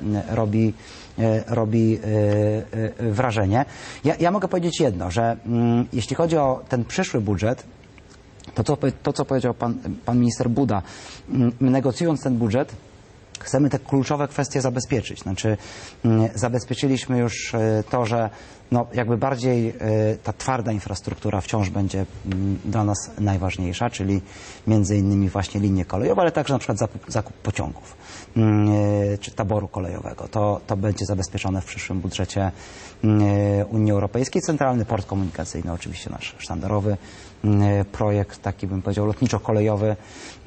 Speaker 2: robi wrażenie. Ja mogę powiedzieć jedno, że jeśli chodzi o ten przyszły budżet, to co powiedział pan minister Buda, negocjując ten budżet, chcemy te kluczowe kwestie zabezpieczyć. Znaczy zabezpieczyliśmy już to, że no, jakby bardziej ta twarda infrastruktura wciąż będzie dla nas najważniejsza, czyli między innymi właśnie linie kolejowe, ale także na przykład zakup pociągów czy taboru kolejowego. To będzie zabezpieczone w przyszłym budżecie Unii Europejskiej. Centralny Port Komunikacyjny, oczywiście nasz sztandarowy projekt, taki bym powiedział lotniczo-kolejowy,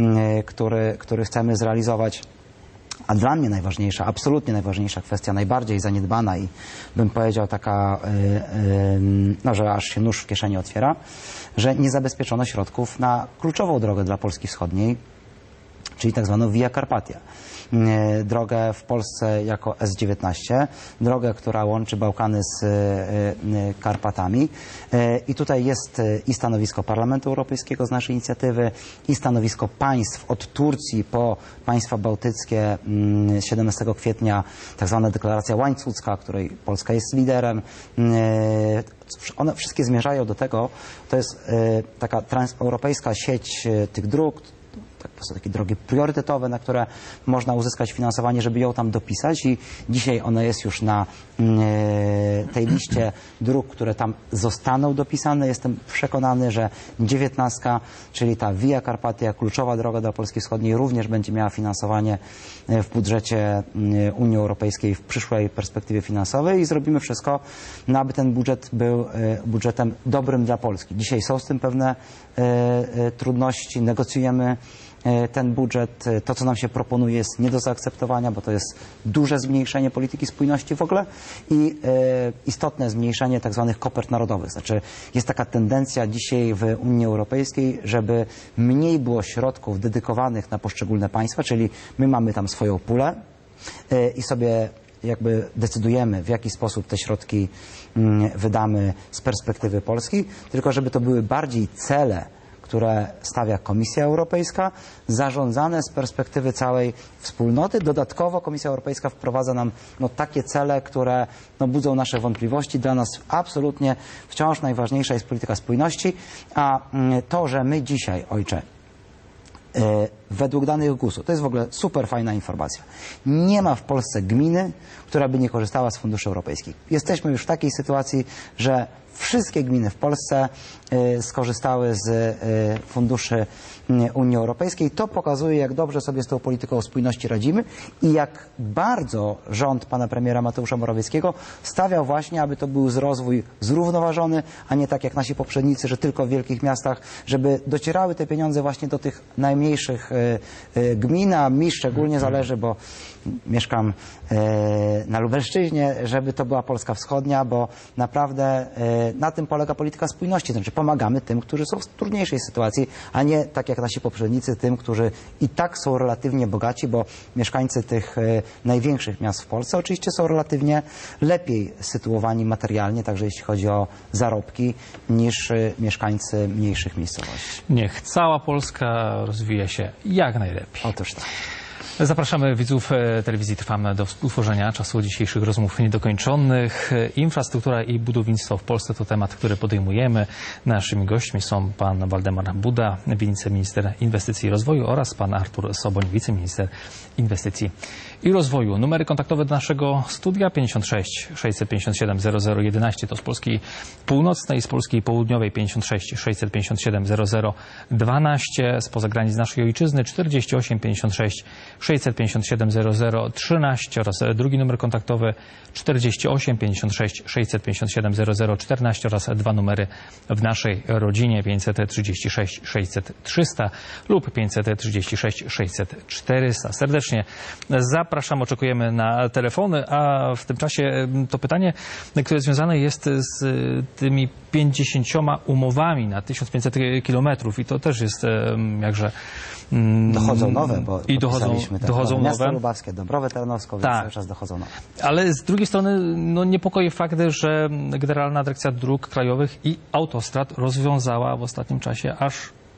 Speaker 2: który chcemy zrealizować. A dla mnie najważniejsza, absolutnie najważniejsza kwestia, najbardziej zaniedbana i bym powiedział taka, no, że aż się nóż w kieszeni otwiera, że nie zabezpieczono środków na kluczową drogę dla Polski Wschodniej, czyli tak zwaną Via Carpatia. Drogę w Polsce jako S19, drogę, która łączy Bałkany z Karpatami. I tutaj jest i stanowisko Parlamentu Europejskiego z naszej inicjatywy, i stanowisko państw od Turcji po państwa bałtyckie 17 kwietnia, tak zwana deklaracja łańcucka, której Polska jest liderem. One wszystkie zmierzają do tego, to jest taka transeuropejska sieć tych dróg, tak po prostu takie drogi priorytetowe, na które można uzyskać finansowanie, żeby ją tam dopisać i dzisiaj ona jest już na tej liście dróg, które tam zostaną dopisane. Jestem przekonany, że 19, czyli ta Via Carpatia, kluczowa droga dla Polski Wschodniej, również będzie miała finansowanie w budżecie Unii Europejskiej w przyszłej perspektywie finansowej i zrobimy wszystko, aby ten budżet był budżetem dobrym dla Polski. Dzisiaj są z tym pewne trudności, negocjujemy ten budżet. To, co nam się proponuje, jest nie do zaakceptowania, bo to jest duże zmniejszenie polityki spójności w ogóle i istotne zmniejszenie tak zwanych kopert narodowych. Znaczy jest taka tendencja dzisiaj w Unii Europejskiej, żeby mniej było środków dedykowanych na poszczególne państwa, czyli my mamy tam swoją pulę i sobie jakby decydujemy, w jaki sposób te środki wydamy z perspektywy Polski, tylko żeby to były bardziej cele, które stawia Komisja Europejska, zarządzane z perspektywy całej wspólnoty. Dodatkowo Komisja Europejska wprowadza nam takie cele, które budzą nasze wątpliwości. Dla nas absolutnie wciąż najważniejsza jest polityka spójności, a to, że my dzisiaj, ojcze, według danych GUS-u, to jest w ogóle super fajna informacja, nie ma w Polsce gminy, która by nie korzystała z funduszy europejskich. Jesteśmy już w takiej sytuacji, że wszystkie gminy w Polsce skorzystały z funduszy Unii Europejskiej. To pokazuje, jak dobrze sobie z tą polityką spójności radzimy i jak bardzo rząd pana premiera Mateusza Morawieckiego stawiał właśnie, aby to był rozwój zrównoważony, a nie tak jak nasi poprzednicy, że tylko w wielkich miastach, żeby docierały te pieniądze właśnie do tych najmniejszych gmin, a mi szczególnie zależy, bo mieszkam na Lubelszczyźnie, żeby to była Polska Wschodnia, bo naprawdę na tym polega polityka spójności. Znaczy pomagamy tym, którzy są w trudniejszej sytuacji, a nie tak jak nasi poprzednicy, tym, którzy i tak są relatywnie bogaci, bo mieszkańcy tych największych miast w Polsce oczywiście są relatywnie lepiej sytuowani materialnie, także jeśli chodzi o zarobki, niż mieszkańcy mniejszych miejscowości.
Speaker 1: Niech cała Polska rozwija się jak najlepiej.
Speaker 2: Otóż tak.
Speaker 1: Zapraszamy widzów telewizji Trwam do współtworzenia czasu dzisiejszych rozmów niedokończonych. Infrastruktura i budownictwo w Polsce to temat, który podejmujemy. Naszymi gośćmi są pan Waldemar Buda, wiceminister inwestycji i rozwoju oraz pan Artur Soboń, wiceminister inwestycji i rozwoju. Numery kontaktowe do naszego studia 56 657 0011 to z Polski Północnej, z Polski Południowej 56 657 0012, spoza granic naszej ojczyzny 48 56 657 0013 oraz drugi numer kontaktowy 48 56 657 0014 oraz dwa numery w naszej rodzinie 536 600 300 lub 536 600 400. Serdecznie zapraszam, oczekujemy na telefony, a w tym czasie to pytanie, które związane jest z tymi 50 umowami na 1500 kilometrów i to też jest jakże...
Speaker 2: Dochodzą nowe, bo
Speaker 1: i dochodzą
Speaker 2: Miasto
Speaker 1: nowe.
Speaker 2: Lubawskie, Dąbrowę Tarnowską, więc cały czas dochodzą nowe.
Speaker 1: Ale z drugiej strony niepokoi fakt, że Generalna Dyrekcja Dróg Krajowych i Autostrad rozwiązała w ostatnim czasie aż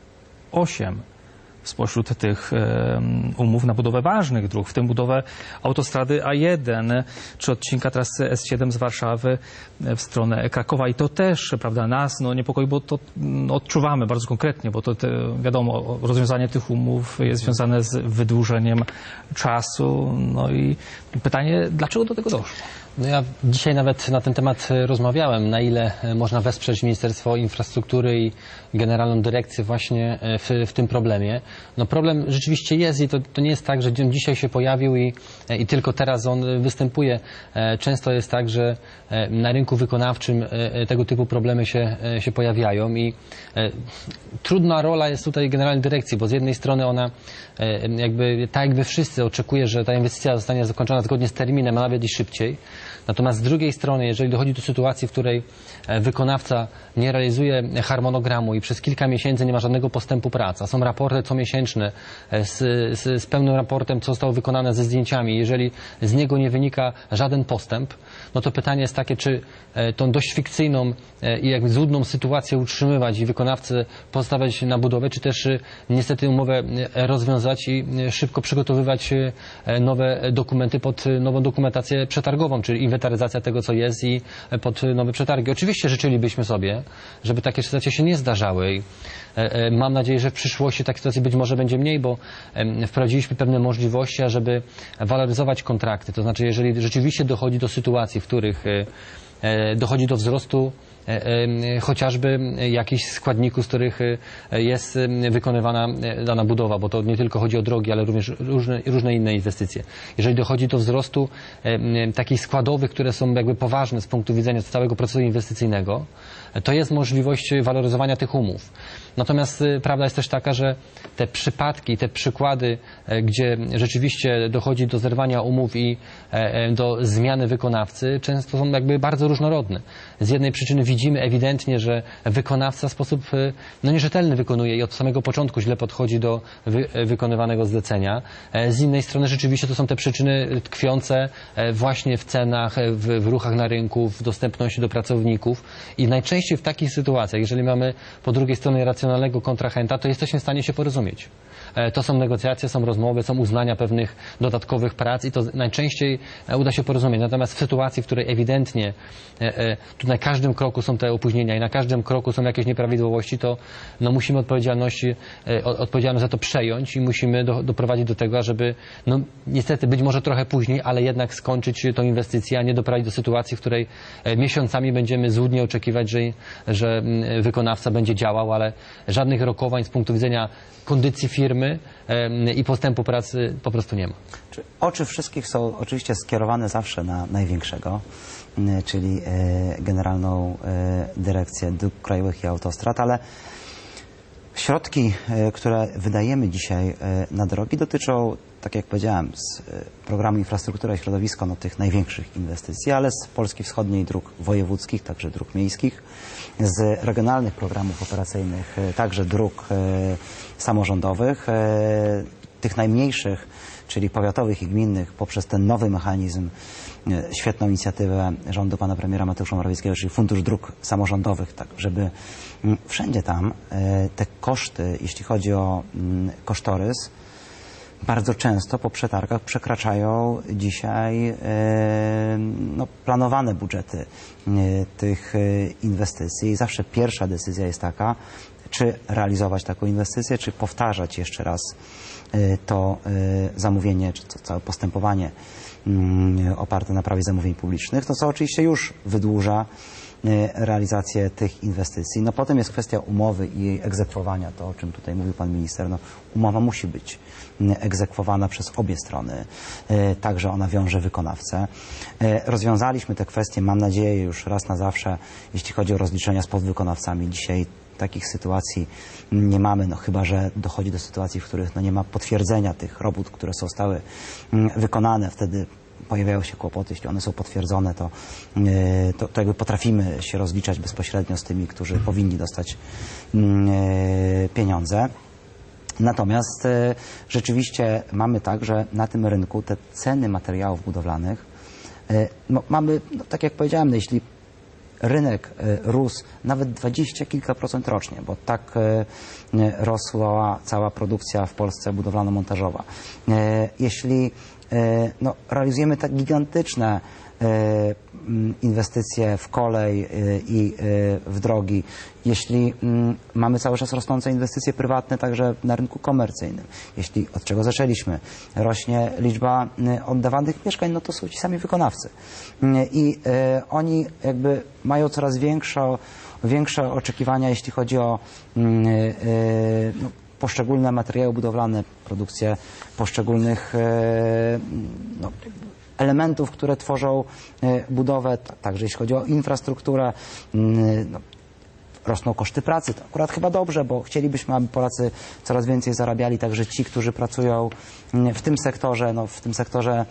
Speaker 1: 8 spośród tych umów na budowę ważnych dróg, w tym budowę autostrady A1 czy odcinka trasy S7 z Warszawy w stronę Krakowa. I to też, prawda, nas niepokoi, bo to odczuwamy bardzo konkretnie, bo to wiadomo, rozwiązanie tych umów jest związane z wydłużeniem czasu. No i pytanie, dlaczego do tego doszło?
Speaker 3: Ja dzisiaj nawet na ten temat rozmawiałem, na ile można wesprzeć Ministerstwo Infrastruktury i Generalną Dyrekcję właśnie w tym problemie. Problem rzeczywiście jest i to nie jest tak, że on dzisiaj się pojawił i tylko teraz on występuje. Często jest tak, że na rynku wykonawczym tego typu problemy się pojawiają i trudna rola jest tutaj Generalnej Dyrekcji, bo z jednej strony ona jakby wszyscy oczekuje, że ta inwestycja zostanie zakończona zgodnie z terminem, a nawet i szybciej. Natomiast z drugiej strony, jeżeli dochodzi do sytuacji, w której wykonawca nie realizuje harmonogramu i przez kilka miesięcy nie ma żadnego postępu prac, a są raporty comiesięczne z pełnym raportem, co zostało wykonane ze zdjęciami, jeżeli z niego nie wynika żaden postęp, to pytanie jest takie, czy tą dość fikcyjną i jakby złudną sytuację utrzymywać i wykonawcę postawiać na budowę, czy też niestety umowę rozwiązać i szybko przygotowywać nowe dokumenty pod nową dokumentację przetargową, czyli inwentaryzacja tego, co jest i pod nowe przetargi. Oczywiście życzylibyśmy sobie, żeby takie sytuacje się nie zdarzały. I mam nadzieję, że w przyszłości takich sytuacji być może będzie mniej, bo wprowadziliśmy pewne możliwości, ażeby waloryzować kontrakty. To znaczy, jeżeli rzeczywiście dochodzi do sytuacji, w których dochodzi do wzrostu chociażby jakichś składników, z których jest wykonywana dana budowa, bo to nie tylko chodzi o drogi, ale również różne inne inwestycje. Jeżeli dochodzi do wzrostu takich składowych, które są jakby poważne z punktu widzenia całego procesu inwestycyjnego, to jest możliwość waloryzowania tych umów. Natomiast prawda jest też taka, że te przypadki, te przykłady, gdzie rzeczywiście dochodzi do zerwania umów i do zmiany wykonawcy, często są jakby bardzo różnorodne. Z jednej przyczyny widzimy ewidentnie, że wykonawca w sposób nierzetelny wykonuje i od samego początku źle podchodzi do wykonywanego zlecenia. Z innej strony rzeczywiście to są te przyczyny tkwiące właśnie w cenach, w ruchach na rynku, w dostępności do pracowników i najczęściej w takich sytuacjach, jeżeli mamy po drugiej stronie racjonalnego kontrahenta, to jesteśmy w stanie się porozumieć. To są negocjacje, są rozmowy, są uznania pewnych dodatkowych prac i to najczęściej uda się porozumieć. Natomiast w sytuacji, w której ewidentnie tu na każdym kroku są te opóźnienia i na każdym kroku są jakieś nieprawidłowości, to no, musimy odpowiedzialność za to przejąć i musimy doprowadzić do tego, żeby no, niestety być może trochę później, ale jednak skończyć tą inwestycję, a nie doprowadzić do sytuacji, w której miesiącami będziemy złudnie oczekiwać, że wykonawca będzie działał, ale żadnych rokowań z punktu widzenia kondycji firmy i postępu pracy po prostu nie ma.
Speaker 2: Oczy wszystkich są oczywiście skierowane zawsze na największego, czyli Generalną Dyrekcję Dróg Krajowych i Autostrad, ale środki, które wydajemy dzisiaj na drogi, dotyczą, tak jak powiedziałem, z programu Infrastruktura i Środowisko, no, tych największych inwestycji, ale z Polski Wschodniej dróg wojewódzkich, także dróg miejskich, z regionalnych programów operacyjnych, także dróg samorządowych, tych najmniejszych, czyli powiatowych i gminnych, poprzez ten nowy mechanizm, świetną inicjatywę rządu pana premiera Mateusza Morawieckiego, czyli Fundusz Dróg Samorządowych, tak żeby wszędzie tam te koszty, jeśli chodzi o kosztorys, bardzo często po przetargach przekraczają dzisiaj no, planowane budżety tych inwestycji. I zawsze pierwsza decyzja jest taka, czy realizować taką inwestycję, czy powtarzać jeszcze raz to zamówienie, czy to całe postępowanie oparte na prawie zamówień publicznych, no co oczywiście już wydłuża realizację tych inwestycji. No potem jest kwestia umowy i jej egzekwowania, to o czym tutaj mówił pan minister. No, umowa musi być egzekwowana przez obie strony, tak że ona wiąże wykonawcę. Rozwiązaliśmy te kwestie, mam nadzieję, już raz na zawsze, jeśli chodzi o rozliczenia z podwykonawcami. Dzisiaj takich sytuacji nie mamy, no chyba że dochodzi do sytuacji, w których no, nie ma potwierdzenia tych robót, które zostały wykonane. Wtedy pojawiają się kłopoty. Jeśli one są potwierdzone, to jakby potrafimy się rozliczać bezpośrednio z tymi, którzy powinni dostać pieniądze. Natomiast rzeczywiście mamy tak, że na tym rynku te ceny materiałów budowlanych no, mamy, no, tak jak powiedziałem, no, jeśli rynek rósł nawet 20 kilka procent rocznie, bo tak rosła cała produkcja w Polsce budowlano-montażowa. Jeśli no, realizujemy tak gigantyczne inwestycje w kolej i w drogi, jeśli mamy cały czas rosnące inwestycje prywatne także na rynku komercyjnym, jeśli od czego zaczęliśmy, rośnie liczba oddawanych mieszkań, no to są ci sami wykonawcy. I oni jakby mają coraz większe oczekiwania, jeśli chodzi o no, poszczególne materiały budowlane, produkcję poszczególnych no, elementów, które tworzą budowę, także jeśli chodzi o infrastrukturę, no, rosną koszty pracy. To akurat chyba dobrze, bo chcielibyśmy, aby Polacy coraz więcej zarabiali, także ci, którzy pracują w tym sektorze, no, w tym sektorze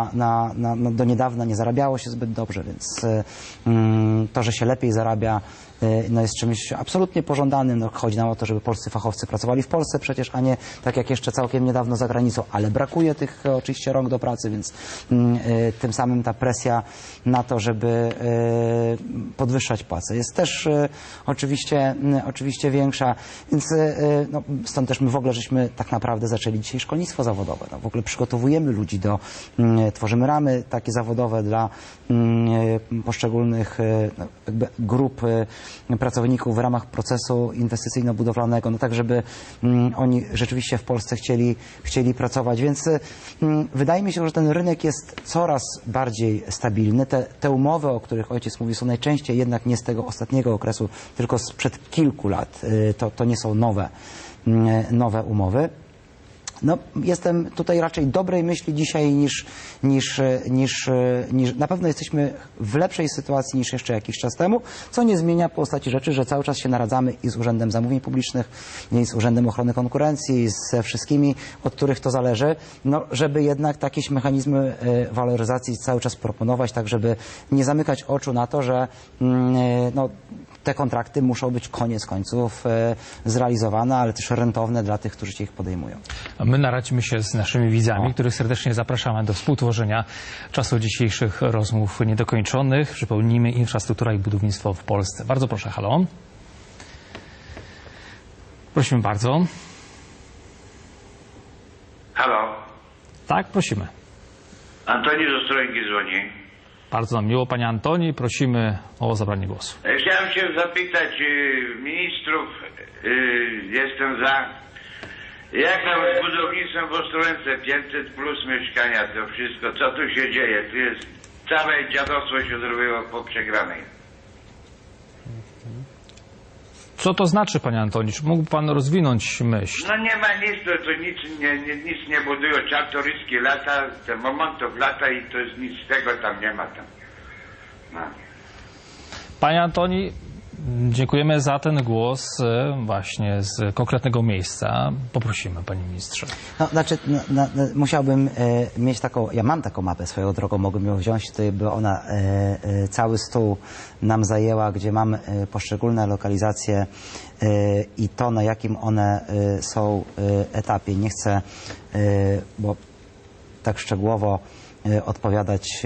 Speaker 2: do niedawna nie zarabiało się zbyt dobrze, więc to, że się lepiej zarabia, no jest czymś absolutnie pożądanym. No, chodzi nam o to, żeby polscy fachowcy pracowali w Polsce przecież, a nie tak jak jeszcze całkiem niedawno za granicą, ale brakuje tych oczywiście rąk do pracy, więc tym samym ta presja na to, żeby podwyższać płace jest też oczywiście większa, więc no, stąd też my w ogóle żeśmy tak naprawdę zaczęli dzisiaj szkolnictwo zawodowe. No, w ogóle przygotowujemy ludzi tworzymy ramy takie zawodowe dla poszczególnych jakby grup pracowników w ramach procesu inwestycyjno-budowlanego, no tak, żeby oni rzeczywiście w Polsce chcieli pracować, więc wydaje mi się, że ten rynek jest coraz bardziej stabilny. Te umowy, o których ojciec mówi, są najczęściej jednak nie z tego ostatniego okresu, tylko sprzed kilku lat. To nie są nowe umowy. No, jestem tutaj raczej dobrej myśli dzisiaj niż na pewno jesteśmy w lepszej sytuacji niż jeszcze jakiś czas temu, co nie zmienia po postaci rzeczy, że cały czas się naradzamy i z Urzędem Zamówień Publicznych, i z Urzędem Ochrony Konkurencji, i ze wszystkimi, od których to zależy, no, żeby jednak jakieś mechanizmy waloryzacji cały czas proponować, tak żeby nie zamykać oczu na to, że no, te kontrakty muszą być koniec końców zrealizowane, ale też rentowne dla tych, którzy się ich podejmują.
Speaker 1: My naradzimy się z naszymi widzami, których serdecznie zapraszamy do współtworzenia czasu dzisiejszych rozmów niedokończonych. Przypomnijmy, infrastruktura i budownictwo w Polsce. Bardzo proszę, halo. Prosimy bardzo.
Speaker 4: Halo.
Speaker 1: Tak, prosimy.
Speaker 4: Antoni z Ostrołęki dzwoni.
Speaker 1: Bardzo nam miło, panie Antoni. Prosimy o zabranie głosu.
Speaker 4: Chciałem się zapytać ministrów, jestem za, jak tam z budownictwem w Ostrołęce 500 plus mieszkania, to wszystko, co tu się dzieje? Tu jest całe dziadostwo się zrobiło po przegranej.
Speaker 1: Co to znaczy, panie Antoni? Czy mógł pan rozwinąć myśl?
Speaker 4: No nie ma nic, to nic nie budują, Czartoryski lata, ten Momontów lata i to jest nic z tego tam nie ma tam. No.
Speaker 1: Panie Antoni, dziękujemy za ten głos właśnie z konkretnego miejsca. Poprosimy, panie ministrze.
Speaker 2: No, znaczy, musiałbym mieć taką, ja mam taką mapę swoją drogą, mogłem ją wziąć, tutaj by ona cały stół nam zajęła, gdzie mam poszczególne lokalizacje i to, na jakim one są etapie. Nie chcę, bo tak szczegółowo odpowiadać,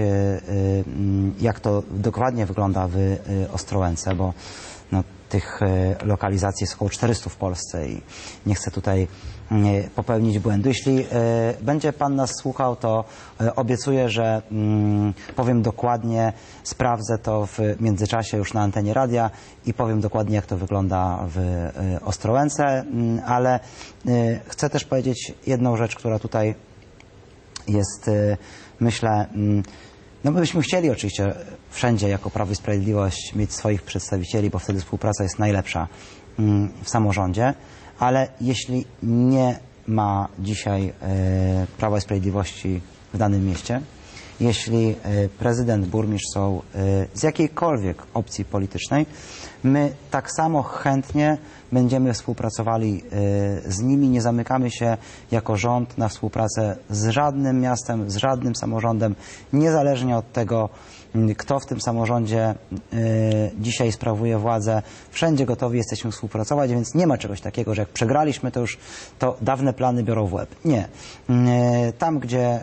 Speaker 2: jak to dokładnie wygląda w Ostrołęce, bo no, tych lokalizacji jest około 400 w Polsce i nie chcę tutaj popełnić błędu. Jeśli będzie pan nas słuchał, to obiecuję, że powiem dokładnie, sprawdzę to w międzyczasie już na antenie radia i powiem dokładnie, jak to wygląda w Ostrołęce, ale chcę też powiedzieć jedną rzecz, która tutaj jest, myślę, no my byśmy chcieli oczywiście wszędzie jako Prawo i Sprawiedliwość mieć swoich przedstawicieli, bo wtedy współpraca jest najlepsza w samorządzie, ale jeśli nie ma dzisiaj Prawa i Sprawiedliwości w danym mieście, jeśli prezydent, burmistrz są z jakiejkolwiek opcji politycznej, my tak samo chętnie będziemy współpracowali z nimi. Nie zamykamy się jako rząd na współpracę z żadnym miastem, z żadnym samorządem, niezależnie od tego, kto w tym samorządzie dzisiaj sprawuje władzę. Wszędzie gotowi jesteśmy współpracować, więc nie ma czegoś takiego, że jak przegraliśmy, to już to dawne plany biorą w łeb. Nie. Tam, gdzie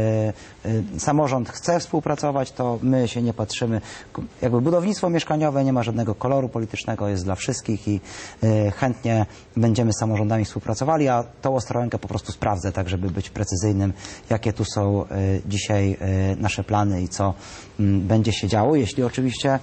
Speaker 2: samorząd chce współpracować, to my się nie patrzymy. Jakby budownictwo mieszkaniowe nie ma żadnego koloru politycznego, jest dla wszystkich i chętnie będziemy z samorządami współpracowali, a tą Ostrołękę po prostu sprawdzę, tak żeby być precyzyjnym, jakie tu są dzisiaj nasze plany i co będzie się działo, jeśli oczywiście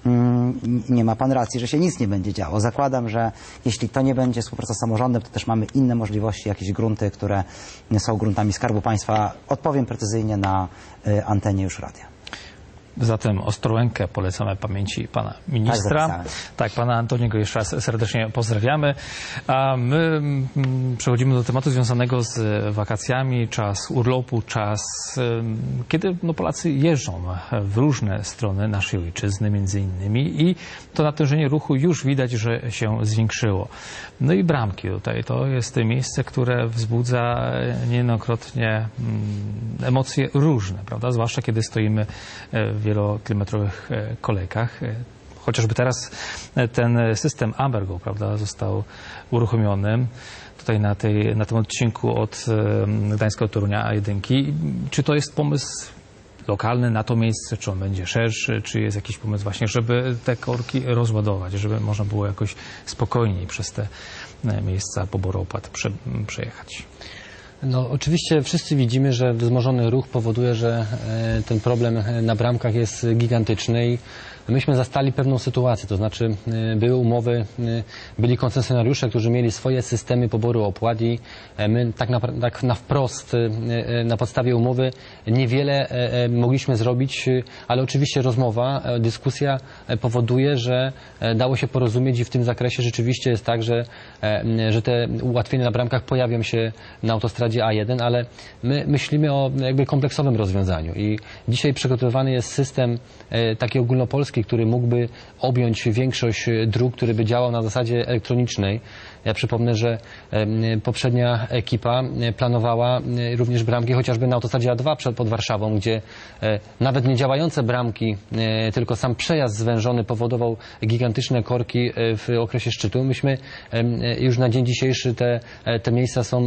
Speaker 2: nie ma pan racji, że się nic nie będzie działo. Zakładam, że jeśli to nie będzie współpraca z samorządem, to też mamy inne możliwości, jakieś grunty, które są gruntami Skarbu Państwa. Odpowiem precyzyjnie na antenie już radia.
Speaker 1: Zatem Ostrołękę polecamy pamięci pana ministra. Tak, pana Antoniego jeszcze raz serdecznie pozdrawiamy. A my przechodzimy do tematu związanego z wakacjami, czas urlopu, czas, kiedy no, Polacy jeżdżą w różne strony naszej ojczyzny między innymi i to natężenie ruchu już widać, że się zwiększyło. No i bramki tutaj to jest miejsce, które wzbudza niejednokrotnie emocje różne, prawda? Zwłaszcza kiedy stoimy w wielokilometrowych kolejkach. chociażby teraz ten system Ambergo, prawda, został uruchomiony tutaj na tym odcinku od Gdańska do Torunia A1. Czy to jest pomysł lokalny na to miejsce, czy on będzie szerszy, czy jest jakiś pomysł właśnie, żeby te korki rozładować, żeby można było jakoś spokojniej przez te miejsca poboru opłat przejechać?
Speaker 3: No, oczywiście wszyscy widzimy, że wzmożony ruch powoduje, że ten problem na bramkach jest gigantyczny i myśmy zastali pewną sytuację, to znaczy były umowy, byli koncesjonariusze, którzy mieli swoje systemy poboru opłat i my tak na wprost na podstawie umowy niewiele mogliśmy zrobić, ale oczywiście rozmowa, dyskusja powoduje, że dało się porozumieć i w tym zakresie rzeczywiście jest tak, że te ułatwienia na bramkach pojawią się na autostradzie A1, ale my myślimy o jakby kompleksowym rozwiązaniu i dzisiaj przygotowywany jest system taki ogólnopolski, który mógłby objąć większość dróg, który by działał na zasadzie elektronicznej. Ja przypomnę, że poprzednia ekipa planowała również bramki chociażby na autostradzie A2 pod Warszawą, gdzie nawet nie działające bramki, tylko sam przejazd zwężony powodował gigantyczne korki w okresie szczytu. Myśmy już na dzień dzisiejszy te miejsca są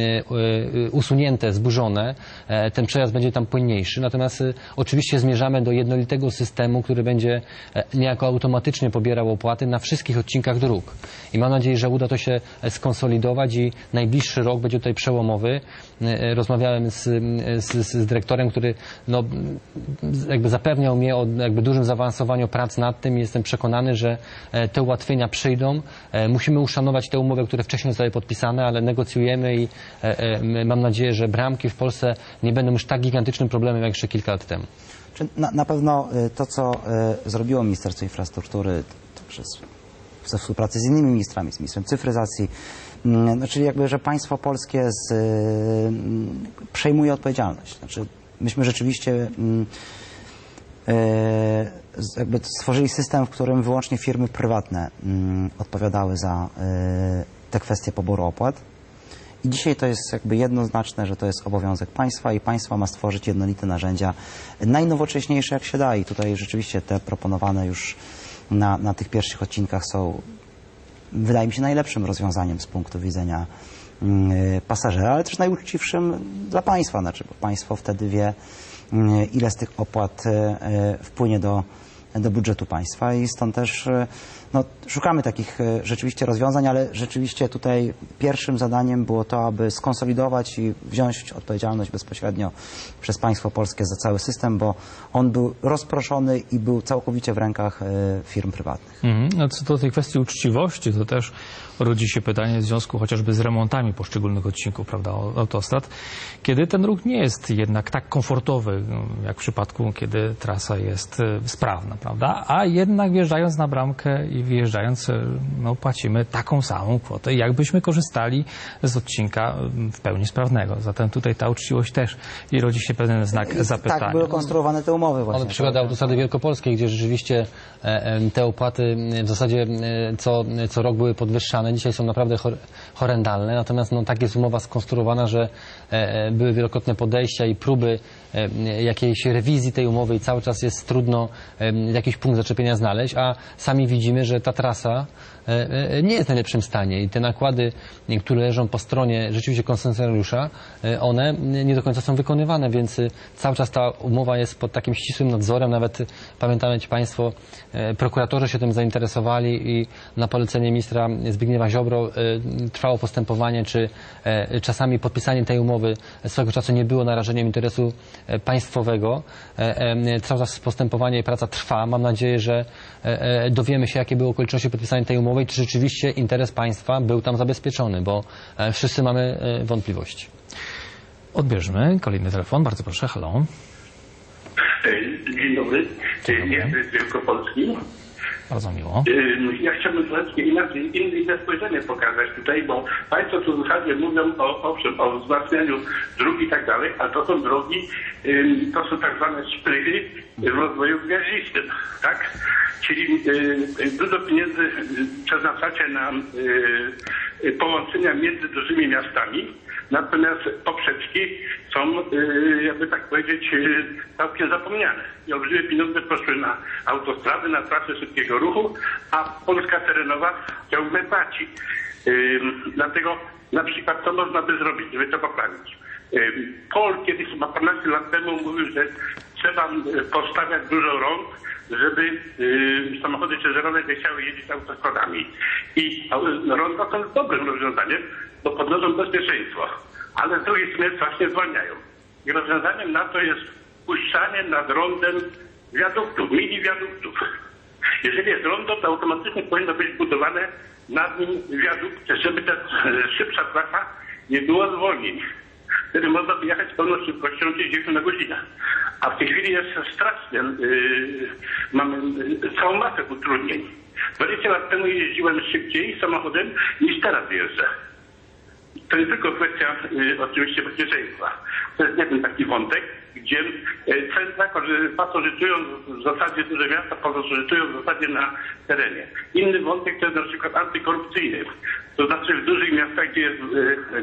Speaker 3: usunięte, zburzone. Ten przejazd będzie tam płynniejszy. Natomiast oczywiście zmierzamy do jednolitego systemu, który będzie niejako automatycznie pobierał opłaty na wszystkich odcinkach dróg. I mam nadzieję, że uda to się skonsolidować i najbliższy rok będzie tutaj przełomowy. Rozmawiałem z dyrektorem, który no, jakby zapewniał mnie o jakby dużym zaawansowaniu prac nad tym i jestem przekonany, że te ułatwienia przyjdą. Musimy uszanować te umowy, które wcześniej zostały podpisane, ale negocjujemy i mam nadzieję, że bramki w Polsce nie będą już tak gigantycznym problemem jak jeszcze kilka lat temu.
Speaker 2: Na pewno to, co zrobiło Ministerstwo Infrastruktury we współpracy z innymi ministrami, z ministrem cyfryzacji, no, czyli jakby, że państwo polskie przejmuje odpowiedzialność. Znaczy, myśmy rzeczywiście jakby stworzyli system, w którym wyłącznie firmy prywatne odpowiadały za te kwestie poboru opłat. I dzisiaj to jest jakby jednoznaczne, że to jest obowiązek państwa i państwo ma stworzyć jednolite narzędzia, najnowocześniejsze jak się da. I tutaj rzeczywiście te proponowane już na tych pierwszych odcinkach są, wydaje mi się, najlepszym rozwiązaniem z punktu widzenia pasażera, ale też najuczciwszym dla państwa. Znaczy, bo państwo wtedy wie, ile z tych opłat wpłynie do budżetu państwa i stąd też no, szukamy takich rzeczywiście rozwiązań, ale rzeczywiście tutaj pierwszym zadaniem było to, aby skonsolidować i wziąć odpowiedzialność bezpośrednio przez państwo polskie za cały system, bo on był rozproszony i był całkowicie w rękach firm prywatnych.
Speaker 1: A co do tej kwestii uczciwości, to też rodzi się pytanie w związku chociażby z remontami poszczególnych odcinków, prawda, autostrad, kiedy ten ruch nie jest jednak tak komfortowy, jak w przypadku, kiedy trasa jest sprawna, prawda, a jednak wjeżdżając na bramkę i wyjeżdżając, no, płacimy taką samą kwotę, jakbyśmy korzystali z odcinka w pełni sprawnego. Zatem tutaj ta uczciwość też i rodzi się pewien znak zapytania.
Speaker 2: Tak były konstruowane te umowy właśnie.
Speaker 3: Mamy przykład autostrady wielkopolskiej, gdzie rzeczywiście te opłaty w zasadzie co rok były podwyższane. Dzisiaj są naprawdę horrendalne, natomiast no, tak jest umowa skonstruowana, że były wielokrotne podejścia i próby jakiejś rewizji tej umowy i cały czas jest trudno jakiś punkt zaczepienia znaleźć, a sami widzimy, że ta trasa nie jest w najlepszym stanie i te nakłady, które leżą po stronie rzeczywiście koncesjonariusza, one nie do końca są wykonywane, więc cały czas ta umowa jest pod takim ścisłym nadzorem. Nawet pamiętacie Państwo, prokuratorzy się tym zainteresowali i na polecenie ministra Zbigniewa Ziobro trwało postępowanie, czy czasami podpisanie tej umowy swego czasu nie było narażeniem interesu państwowego. Cały czas postępowanie i praca trwa. Mam nadzieję, że dowiemy się, jakie były okoliczności podpisania tej umowy i czy rzeczywiście interes państwa był tam zabezpieczony, bo wszyscy mamy wątpliwości.
Speaker 1: Odbierzmy kolejny telefon. Bardzo proszę. Halo.
Speaker 5: Dzień dobry. Jestem z Wielkopolski.
Speaker 1: Bardzo miło.
Speaker 5: Ja chciałbym troszeczkę inne spojrzenie pokazać tutaj, bo Państwo tu wyraźnie mówią o wzmacnianiu dróg i tak dalej, ale to są drogi, to są tak zwane szprychy w rozwoju gwiazdistym, tak? Czyli dużo pieniędzy przeznaczacie na połączenia między dużymi miastami, Natomiast poprzeczki są, jakby tak powiedzieć, całkiem zapomniane. I olbrzymie pieniądze poszły na autostrady, na trasy szybkiego ruchu, a Polska terenowa ciągle płaci. Dlatego na przykład co można by zrobić, żeby to poprawić? Pol kiedyś chyba 15 lat temu mówił, że trzeba postawiać dużo rąk, żeby samochody ciężarowe nie chciały jeździć autostradami. I ronda są dobrym rozwiązaniem, bo podnoszą bezpieczeństwo. Ale z drugiej strony właśnie zwalniają. I rozwiązaniem na to jest puszczanie nad rondem wiaduktów, mini wiaduktów. Jeżeli jest rondo, to automatycznie powinno być budowane nad nim wiadukt, żeby ta szybsza trasa nie było zwolnień. Wtedy można by jechać z pełną szybkością 30 na godzinę. A w tej chwili jest strasznie, mamy całą masę utrudnień. 20 lat temu jeździłem szybciej samochodem niż teraz jeżdżę. To nie tylko kwestia oczywiście bezpieczeństwa. To jest jeden taki wątek, gdzie centra pasożytują w zasadzie duże miasta, pasożytują w zasadzie na terenie. Inny wątek to jest na przykład antykorupcyjny. To znaczy w dużych miastach, gdzie jest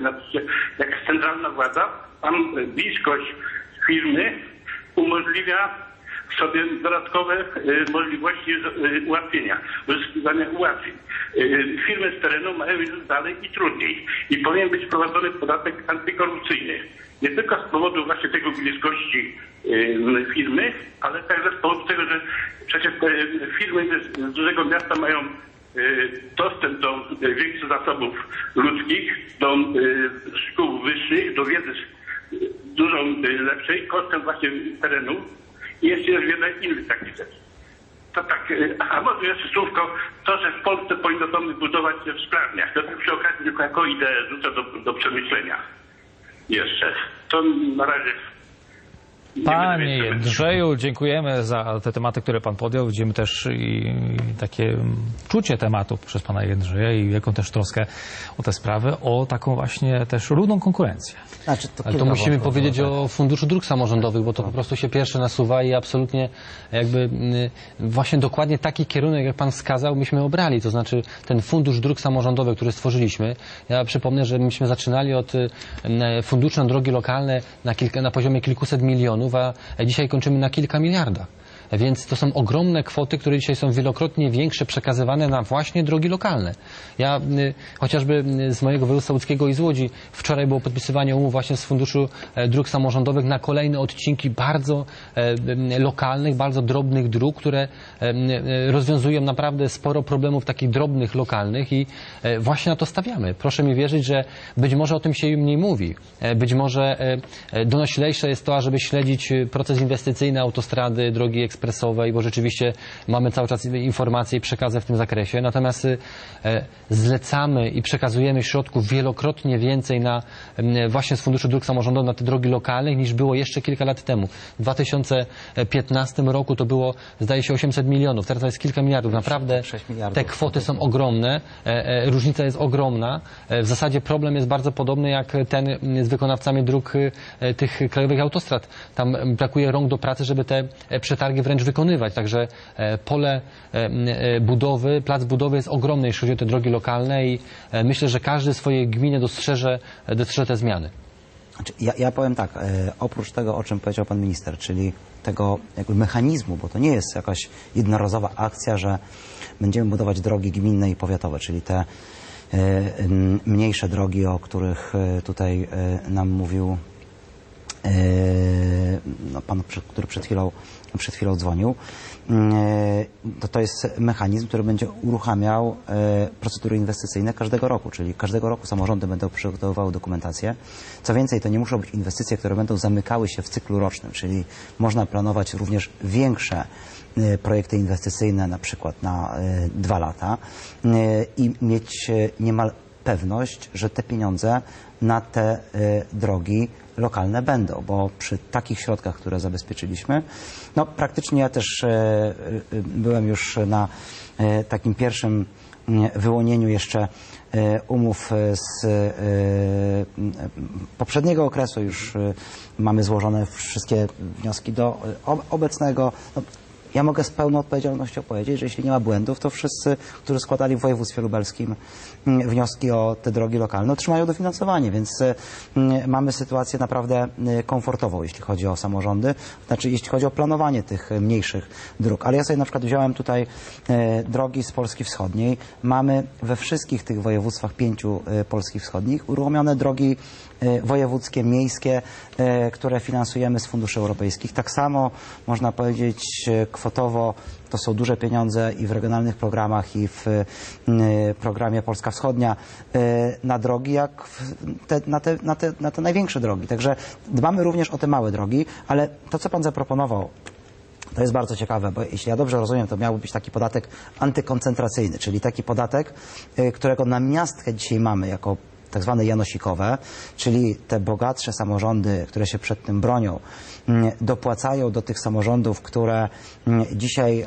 Speaker 5: jakaś centralna władza, tam bliskość firmy umożliwia sobie dodatkowe możliwości ułatwienia, uzyskiwania ułatwień. Firmy z terenu mają już dalej i trudniej. I powinien być wprowadzony podatek antykorupcyjny. Nie tylko z powodu właśnie tego bliskości firmy, ale także z powodu tego, że przecież firmy z dużego miasta mają dostęp do większych zasobów ludzkich, do szkół wyższych, do wiedzy dużo lepszej, kosztem właśnie terenu. I jeszcze jest wiele innych takich rzeczy. To tak, a może jeszcze słówko, to, że w Polsce powinno domy budować się w szklarniach. To tak przy okazji tylko jako ideę rzucę do przemyślenia. Jeszcze. To na razie...
Speaker 1: Panie Jędrzeju, dziękujemy za te tematy, które Pan podjął. Widzimy też i takie czucie tematu przez Pana Jędrzeja i wielką też troskę o te sprawy, o taką właśnie też równą konkurencję.
Speaker 2: Znaczy,
Speaker 3: Ale to musimy powiedzieć o Funduszu Dróg Samorządowych, bo to po prostu się pierwsze nasuwa i absolutnie jakby właśnie dokładnie taki kierunek, jak Pan wskazał, myśmy obrali. To znaczy ten Fundusz Dróg Samorządowych, który stworzyliśmy. Ja przypomnę, że myśmy zaczynali od funduszu na drogi lokalne na poziomie kilkuset milionów, a dzisiaj kończymy na kilka miliardach. Więc to są ogromne kwoty, które dzisiaj są wielokrotnie większe, przekazywane na właśnie drogi lokalne. Ja chociażby z mojego województwa łódzkiego i z Łodzi wczoraj było podpisywanie umów właśnie z Funduszu Dróg Samorządowych na kolejne odcinki bardzo lokalnych, bardzo drobnych dróg, które rozwiązują naprawdę sporo problemów takich drobnych, lokalnych i właśnie na to stawiamy. Proszę mi wierzyć, że być może o tym się mniej mówi. Być może donoślejsze jest to, ażeby śledzić proces inwestycyjny, autostrady, drogi ekspresowej, bo rzeczywiście mamy cały czas informacje i przekazy w tym zakresie. Natomiast zlecamy i przekazujemy środków wielokrotnie więcej na właśnie z Funduszu Dróg Samorządowych na te drogi lokalne niż było jeszcze kilka lat temu. W 2015 roku to było, zdaje się, 800 milionów. Teraz to jest kilka miliardów. Naprawdę te kwoty są ogromne. Różnica jest ogromna. W zasadzie problem jest bardzo podobny jak ten z wykonawcami dróg tych krajowych autostrad. Tam brakuje rąk do pracy, żeby te przetargi wręcz wykonywać. Także pole budowy, plac budowy jest ogromny, jeśli chodzi o te drogi lokalne i myślę, że każdy w swojej gminie dostrzeże te zmiany.
Speaker 2: Ja powiem tak, oprócz tego, o czym powiedział pan minister, czyli tego jakby mechanizmu, bo to nie jest jakaś jednorazowa akcja, że będziemy budować drogi gminne i powiatowe, czyli te mniejsze drogi, o których tutaj nam mówił pan, który przed chwilą dzwonił, to jest mechanizm, który będzie uruchamiał procedury inwestycyjne każdego roku, czyli każdego roku samorządy będą przygotowywały dokumentację. Co więcej, to nie muszą być inwestycje, które będą zamykały się w cyklu rocznym, czyli można planować również większe projekty inwestycyjne, na przykład na 2 lata i mieć niemal pewność, że te pieniądze na te drogi lokalne będą, bo przy takich środkach, które zabezpieczyliśmy, no praktycznie ja też byłem już na takim pierwszym wyłonieniu jeszcze umów z poprzedniego okresu. Już mamy złożone wszystkie wnioski do obecnego. No, ja mogę z pełną odpowiedzialnością powiedzieć, że jeśli nie ma błędów, to wszyscy, którzy składali w województwie lubelskim wnioski o te drogi lokalne, otrzymają dofinansowanie, więc mamy sytuację naprawdę komfortową, jeśli chodzi o samorządy, znaczy jeśli chodzi o planowanie tych mniejszych dróg. Ale ja sobie na przykład wziąłem tutaj drogi z Polski Wschodniej. Mamy we wszystkich tych województwach 5 Polski Wschodnich uruchomione drogi wojewódzkie, miejskie, które finansujemy z funduszy europejskich. Tak samo można powiedzieć kwotowo to są duże pieniądze i w regionalnych programach, i w programie Polska Wschodnia na drogi, jak na te największe drogi. Także dbamy również o te małe drogi, ale to, co Pan zaproponował, to jest bardzo ciekawe, bo jeśli ja dobrze rozumiem, to miałby być taki podatek antykoncentracyjny, czyli taki podatek, którego namiastkę dzisiaj mamy jako tak zwane janosikowe, czyli te bogatsze samorządy, które się przed tym bronią, dopłacają do tych samorządów, które dzisiaj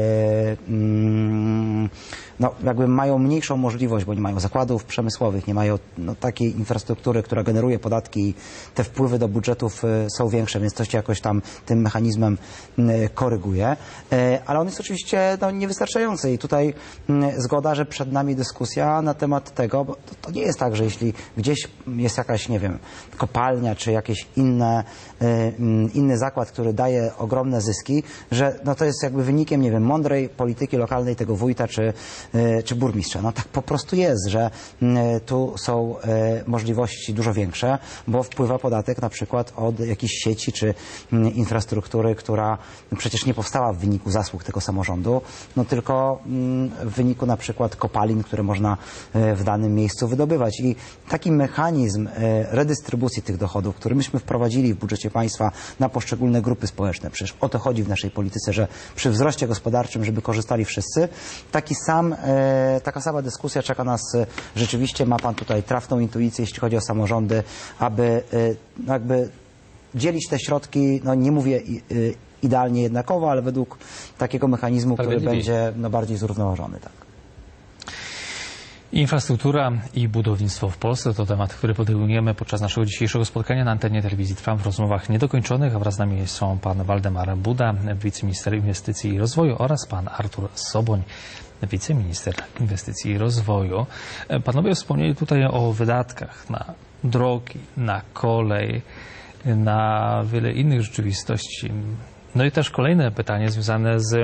Speaker 2: no, jakby mają mniejszą możliwość, bo nie mają zakładów przemysłowych, nie mają takiej infrastruktury, która generuje podatki i te wpływy do budżetów są większe, więc to się jakoś tam tym mechanizmem koryguje. Ale on jest oczywiście niewystarczający i tutaj zgoda, że przed nami dyskusja na temat tego, bo to nie jest tak, że jeśli gdzieś jest jakaś, nie wiem, kopalnia czy jakieś inny zakład, który daje ogromne zyski, że to jest jakby wynikiem, nie wiem, mądrej polityki lokalnej tego wójta czy burmistrza. No tak po prostu jest, że tu są możliwości dużo większe, bo wpływa podatek na przykład od jakiejś sieci czy infrastruktury, która przecież nie powstała w wyniku zasług tego samorządu, tylko w wyniku na przykład kopalin, które można w danym miejscu wydobywać. I taki mechanizm redystrybucji tych dochodów, który myśmy wprowadzili w budżecie państwa na poszczególne grupy społeczne, przecież o to chodzi w naszej polityce, że przy wzroście gospodarczym, żeby korzystali wszyscy, taka sama dyskusja czeka nas rzeczywiście. Ma Pan tutaj trafną intuicję, jeśli chodzi o samorządy, aby jakby dzielić te środki, nie mówię idealnie jednakowo, ale według takiego mechanizmu, który będzie bardziej zrównoważony. Tak.
Speaker 1: Infrastruktura i budownictwo w Polsce to temat, który podejmujemy podczas naszego dzisiejszego spotkania na antenie telewizji Trwam w rozmowach niedokończonych, a wraz z nami są pan Waldemar Buda, wiceminister inwestycji i rozwoju, oraz pan Artur Soboń, wiceminister inwestycji i rozwoju. Panowie wspomnieli tutaj o wydatkach na drogi, na kolej, na wiele innych rzeczywistości. No i też kolejne pytanie związane z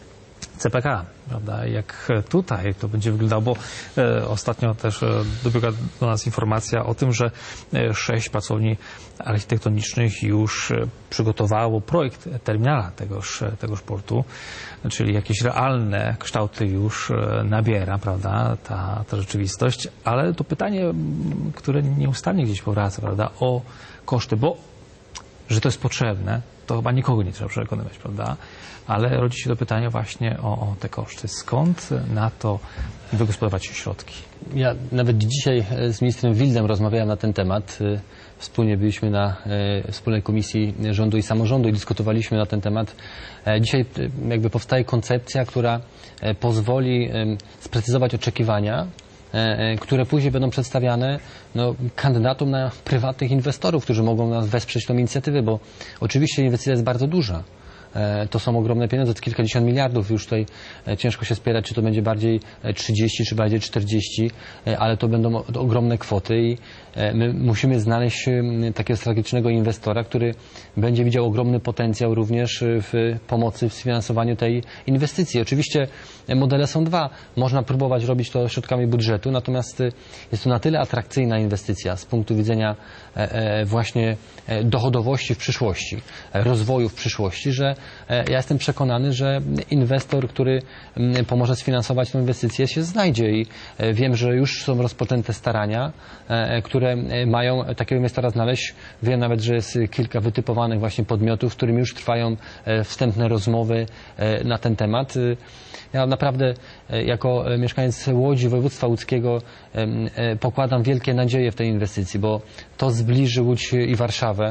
Speaker 1: CPK, prawda? Jak tutaj to będzie wyglądało, bo ostatnio też dobiegła do nas informacja o tym, że 6 pracowni architektonicznych już przygotowało projekt terminala tegoż portu, czyli jakieś realne kształty już nabiera, prawda, ta rzeczywistość, ale to pytanie, które nieustannie gdzieś powraca, prawda, o koszty, bo że to jest potrzebne, to chyba nikogo nie trzeba przekonywać, prawda? Ale rodzi się to pytanie właśnie o te koszty. Skąd na to wygospodarować środki?
Speaker 3: Ja nawet dzisiaj z ministrem Wildem rozmawiałem na ten temat. Wspólnie byliśmy na wspólnej komisji rządu i samorządu i dyskutowaliśmy na ten temat. Dzisiaj jakby powstaje koncepcja, która pozwoli sprecyzować oczekiwania, które później będą przedstawiane kandydatom na prywatnych inwestorów, którzy mogą nas wesprzeć tą inicjatywę, bo oczywiście inwestycja jest bardzo duża. To są ogromne pieniądze, to kilkadziesiąt miliardów. Już tutaj ciężko się spierać, czy to będzie bardziej 30, czy bardziej 40, ale to będą ogromne kwoty i my musimy znaleźć takiego strategicznego inwestora, który będzie widział ogromny potencjał również w pomocy w sfinansowaniu tej inwestycji. Oczywiście modele są dwa. Można próbować robić to środkami budżetu, natomiast jest to na tyle atrakcyjna inwestycja z punktu widzenia właśnie dochodowości w przyszłości, rozwoju w przyszłości, że ja jestem przekonany, że inwestor, który pomoże sfinansować tę inwestycję, się znajdzie i wiem, że już są rozpoczęte starania, które mają takiego inwestora znaleźć. Wiem nawet, że jest kilka wytypowanych właśnie podmiotów, z którymi już trwają wstępne rozmowy na ten temat. Ja naprawdę jako mieszkaniec Łodzi, województwa łódzkiego pokładam wielkie nadzieje w tej inwestycji, bo to zbliży Łódź i Warszawę.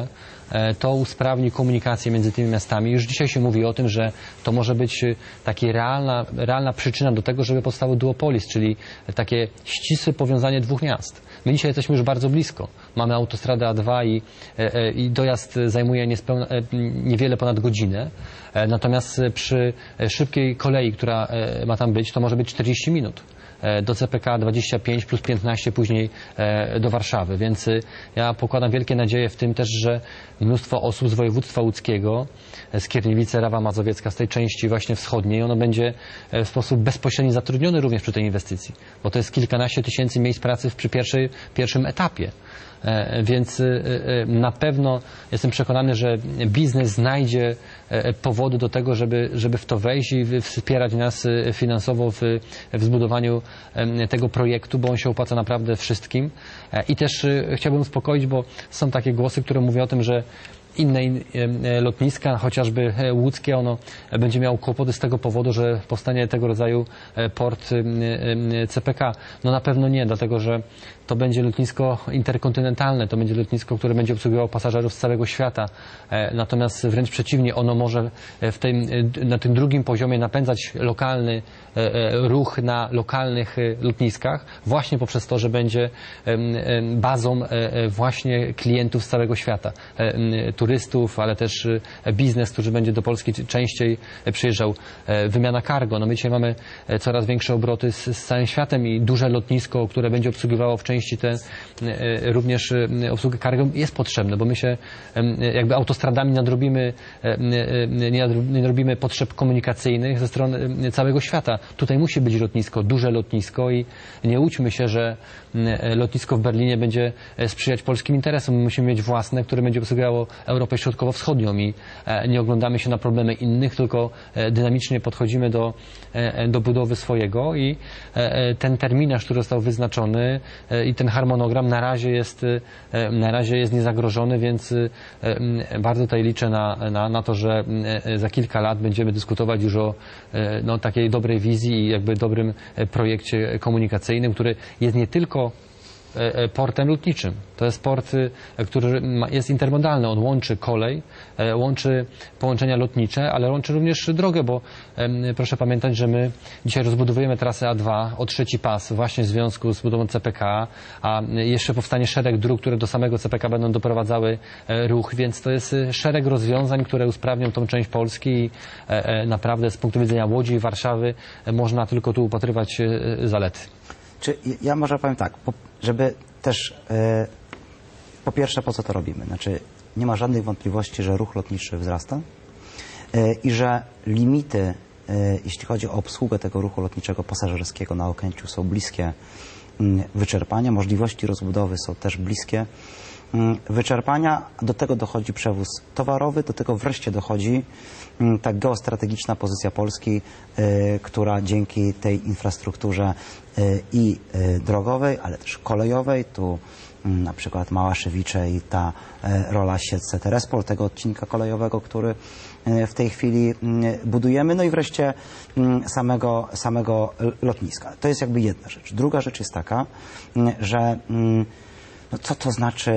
Speaker 3: to usprawni komunikację między tymi miastami. Już dzisiaj się mówi o tym, że to może być taka realna przyczyna do tego, żeby powstało duopolis, czyli takie ścisłe powiązanie dwóch miast. My dzisiaj jesteśmy już bardzo blisko. Mamy autostradę A2 i dojazd zajmuje niewiele ponad godzinę. Natomiast przy szybkiej kolei, która ma tam być, to może być 40 minut. Do CPK 25 plus 15 później do Warszawy. Więc ja pokładam wielkie nadzieje w tym też, że mnóstwo osób z województwa łódzkiego, z Kierniewice, Rawa Mazowiecka, z tej części właśnie wschodniej, ono będzie w sposób bezpośredni zatrudniony również przy tej inwestycji. Bo to jest kilkanaście tysięcy miejsc pracy przy pierwszym etapie. Więc na pewno jestem przekonany, że biznes znajdzie powody do tego, żeby w to wejść i wspierać nas finansowo w zbudowaniu tego projektu, bo on się opłaca naprawdę wszystkim. I też chciałbym uspokoić, bo są takie głosy, które mówią o tym, że inne lotniska, chociażby łódzkie, ono będzie miało kłopoty z tego powodu, że powstanie tego rodzaju port CPK. No na pewno nie, dlatego że to będzie lotnisko interkontynentalne, to będzie lotnisko, które będzie obsługiwało pasażerów z całego świata. Natomiast wręcz przeciwnie, ono może na tym drugim poziomie napędzać lokalny ruch na lokalnych lotniskach, właśnie poprzez to, że będzie bazą właśnie klientów z całego świata. Turystów, ale też biznes, który będzie do Polski częściej przyjeżdżał. Wymiana cargo. No my dzisiaj mamy coraz większe obroty z całym światem i duże lotnisko, które będzie obsługiwało w części również obsługę cargo jest potrzebne, bo my się jakby autostradami nie nadrobimy potrzeb komunikacyjnych ze strony całego świata. Tutaj musi być lotnisko, duże lotnisko i nie łudźmy się, że lotnisko w Berlinie będzie sprzyjać polskim interesom. My musimy mieć własne, które będzie obsługiwało Europę Środkowo-Wschodnią i nie oglądamy się na problemy innych, tylko dynamicznie podchodzimy do budowy swojego i ten terminarz, który został wyznaczony i ten harmonogram na razie jest niezagrożony, więc bardzo tutaj liczę na to, że za kilka lat będziemy dyskutować już o takiej dobrej wizji i jakby dobrym projekcie komunikacyjnym, który jest nie tylko portem lotniczym. To jest port, który jest intermodalny. On łączy kolej, łączy połączenia lotnicze, ale łączy również drogę, bo proszę pamiętać, że my dzisiaj rozbudowujemy trasę A2 o trzeci pas właśnie w związku z budową CPK, a jeszcze powstanie szereg dróg, które do samego CPK będą doprowadzały ruch, więc to jest szereg rozwiązań, które usprawnią tą część Polski i naprawdę z punktu widzenia Łodzi i Warszawy można tylko tu upatrywać zalety.
Speaker 2: Ja może powiem tak, żeby też po pierwsze po co to robimy? Znaczy nie ma żadnych wątpliwości, że ruch lotniczy wzrasta i że limity, jeśli chodzi o obsługę tego ruchu lotniczego pasażerskiego na Okęciu są bliskie wyczerpania, możliwości rozbudowy są też bliskie wyczerpania, do tego dochodzi przewóz towarowy, do tego wreszcie dochodzi ta geostrategiczna pozycja Polski, która dzięki tej infrastrukturze i drogowej, ale też kolejowej, tu na przykład Małaszewicze i ta rola Siedlce Terespol, tego odcinka kolejowego, który w tej chwili budujemy, no i wreszcie samego lotniska. To jest jakby jedna rzecz. Druga rzecz jest taka, że no co to znaczy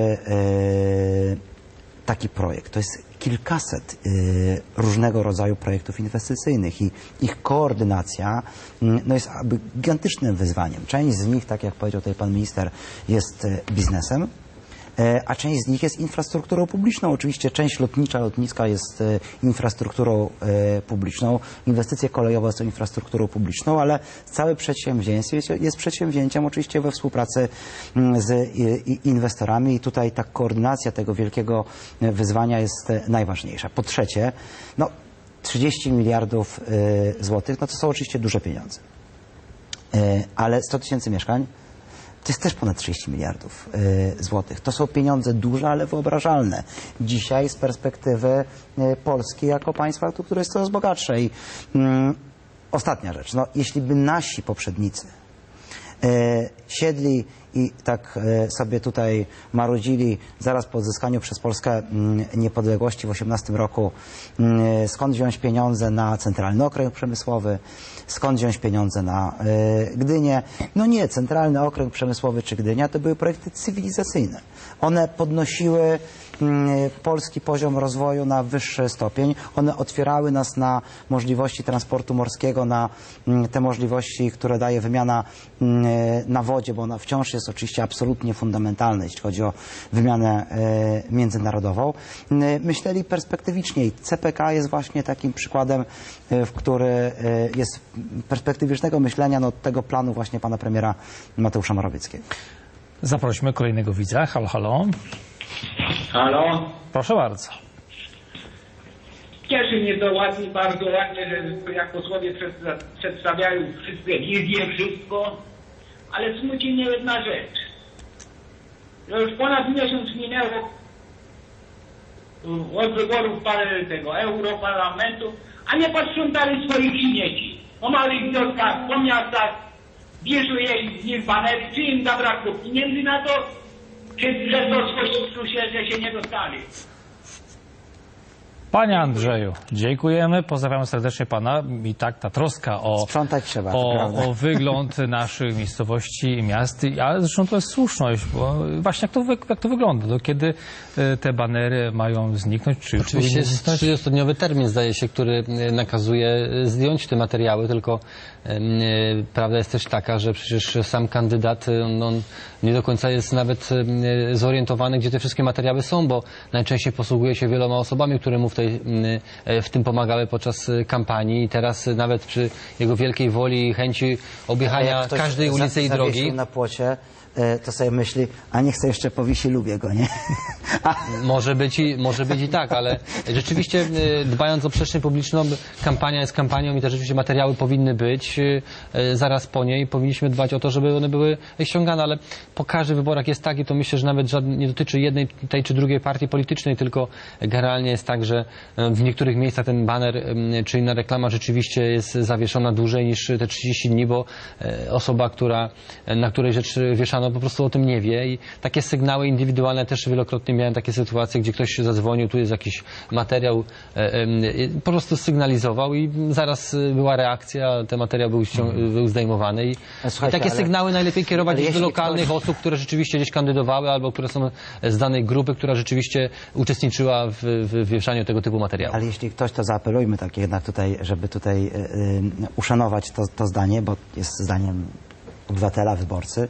Speaker 2: taki projekt? To jest kilkaset różnego rodzaju projektów inwestycyjnych i ich koordynacja no jest gigantycznym wyzwaniem. Część z nich, tak jak powiedział tutaj pan minister, jest biznesem, a część z nich jest infrastrukturą publiczną. Oczywiście część lotnicka jest infrastrukturą publiczną, inwestycje kolejowe są infrastrukturą publiczną, ale całe przedsięwzięcie jest przedsięwzięciem oczywiście we współpracy z inwestorami i tutaj ta koordynacja tego wielkiego wyzwania jest najważniejsza. Po trzecie, 30 miliardów złotych, to są oczywiście duże pieniądze, ale 100 tysięcy mieszkań to jest też ponad 30 miliardów złotych. To są pieniądze duże, ale wyobrażalne. Dzisiaj z perspektywy Polski jako państwa, które jest coraz bogatsze. I ostatnia rzecz. Jeśli by nasi poprzednicy siedli i tak sobie tutaj marudzili zaraz po odzyskaniu przez Polskę niepodległości w 18 roku, skąd wziąć pieniądze na Centralny Okręg Przemysłowy, skąd wziąć pieniądze na Gdynię. No nie, Centralny Okręg Przemysłowy czy Gdynia to były projekty cywilizacyjne. One podnosiły polski poziom rozwoju na wyższy stopień. One otwierały nas na możliwości transportu morskiego, na te możliwości, które daje wymiana na wodzie, bo ona wciąż jest oczywiście absolutnie fundamentalna, jeśli chodzi o wymianę międzynarodową. Myśleli perspektywicznie i CPK jest właśnie takim przykładem, w który jest perspektywicznego myślenia tego planu właśnie pana premiera Mateusza Morawieckiego.
Speaker 1: Zaprośmy kolejnego widza. Halo, halo.
Speaker 6: Halo?
Speaker 1: Proszę bardzo.
Speaker 6: Cieszy mnie to ładnie, bardzo ładnie, że jak posłowie przedstawiają wszystkie wizje, wszystko, ale smuci mnie jedna rzecz. Że już ponad miesiąc minęło od wyborów tego Europarlamentu, a nie posprzątali swoich śmieci. Po małych wioskach, po miastach, wieszuje z nich banery, czy im zabrakło pieniędzy na to, czy przez to że się nie dostali.
Speaker 1: Panie Andrzeju, dziękujemy, pozdrawiamy serdecznie pana i tak ta troska
Speaker 2: sprzątać trzeba,
Speaker 1: o wygląd naszych miejscowości i miast, ale zresztą to jest słuszność, bo właśnie jak to wygląda, to kiedy te banery mają zniknąć, czy już
Speaker 3: oczywiście jest 30-dniowy termin, zdaje się, który nakazuje zdjąć te materiały, tylko prawda jest też taka, że przecież sam kandydat on nie do końca jest nawet zorientowany, gdzie te wszystkie materiały są, bo najczęściej posługuje się wieloma osobami, które mu w tym pomagały podczas kampanii i teraz nawet przy jego wielkiej woli i chęci objechania każdej ulicy i drogi
Speaker 2: na płocie, to sobie myśli, a niech sobie jeszcze powisi, lubię go, nie?
Speaker 3: Może być i tak, ale rzeczywiście dbając o przestrzeń publiczną, kampania jest kampanią i te rzeczywiście materiały powinny być zaraz po niej. Powinniśmy dbać o to, żeby one były ściągane, ale po każdych wyborach jest tak i to myślę, że nawet nie dotyczy jednej, tej czy drugiej partii politycznej, tylko generalnie jest tak, że w niektórych miejscach ten baner czy inna reklama rzeczywiście jest zawieszona dłużej niż te 30 dni, bo osoba, na której rzecz wieszano, po prostu o tym nie wie i takie sygnały indywidualne też wielokrotnie miałem takie sytuacje, gdzie ktoś się zadzwonił, tu jest jakiś materiał, po prostu sygnalizował i zaraz była reakcja, ten materiał był zdejmowany i takie sygnały najlepiej kierować do lokalnych osób, które rzeczywiście gdzieś kandydowały albo które są z danej grupy, która rzeczywiście uczestniczyła w wieszaniu tego typu materiału.
Speaker 2: Ale jeśli ktoś, to zaapelujmy tak jednak tutaj, żeby tutaj uszanować to zdanie, bo jest zdaniem obywatela, wyborcy.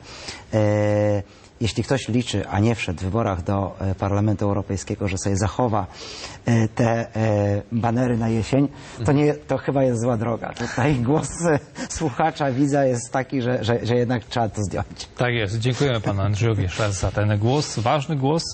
Speaker 2: Jeśli ktoś liczy, a nie wszedł w wyborach do Parlamentu Europejskiego, że sobie zachowa te banery na jesień, to chyba jest zła droga. Tutaj głos słuchacza, widza jest taki, że jednak trzeba to zdjąć.
Speaker 1: Tak jest. Dziękujemy panu Andrzejowi jeszcze raz za ten głos, ważny głos.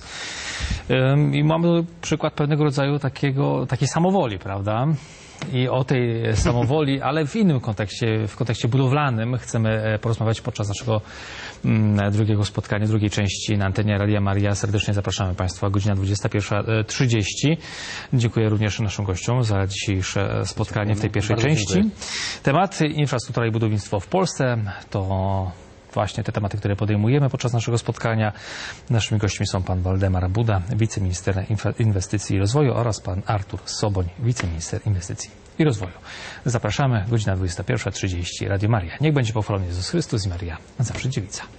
Speaker 1: I mamy przykład pewnego rodzaju takiej samowoli, prawda? I o tej samowoli, ale w innym kontekście, w kontekście budowlanym chcemy porozmawiać podczas naszego drugiego spotkania, drugiej części na antenie Radia Maria. Serdecznie zapraszamy państwa, godzina 21:30. Dziękuję również naszym gościom za dzisiejsze spotkanie w tej pierwszej części.
Speaker 3: Dziękuję.
Speaker 1: Temat infrastruktura i budownictwo w Polsce to właśnie te tematy, które podejmujemy podczas naszego spotkania. Naszymi gośćmi są pan Waldemar Buda, wiceminister inwestycji i rozwoju oraz pan Artur Soboń, wiceminister inwestycji i rozwoju. Zapraszamy, godzina 21:30, Radio Maria. Niech będzie pochwalony Jezus Chrystus i Maria zawsze dziewica.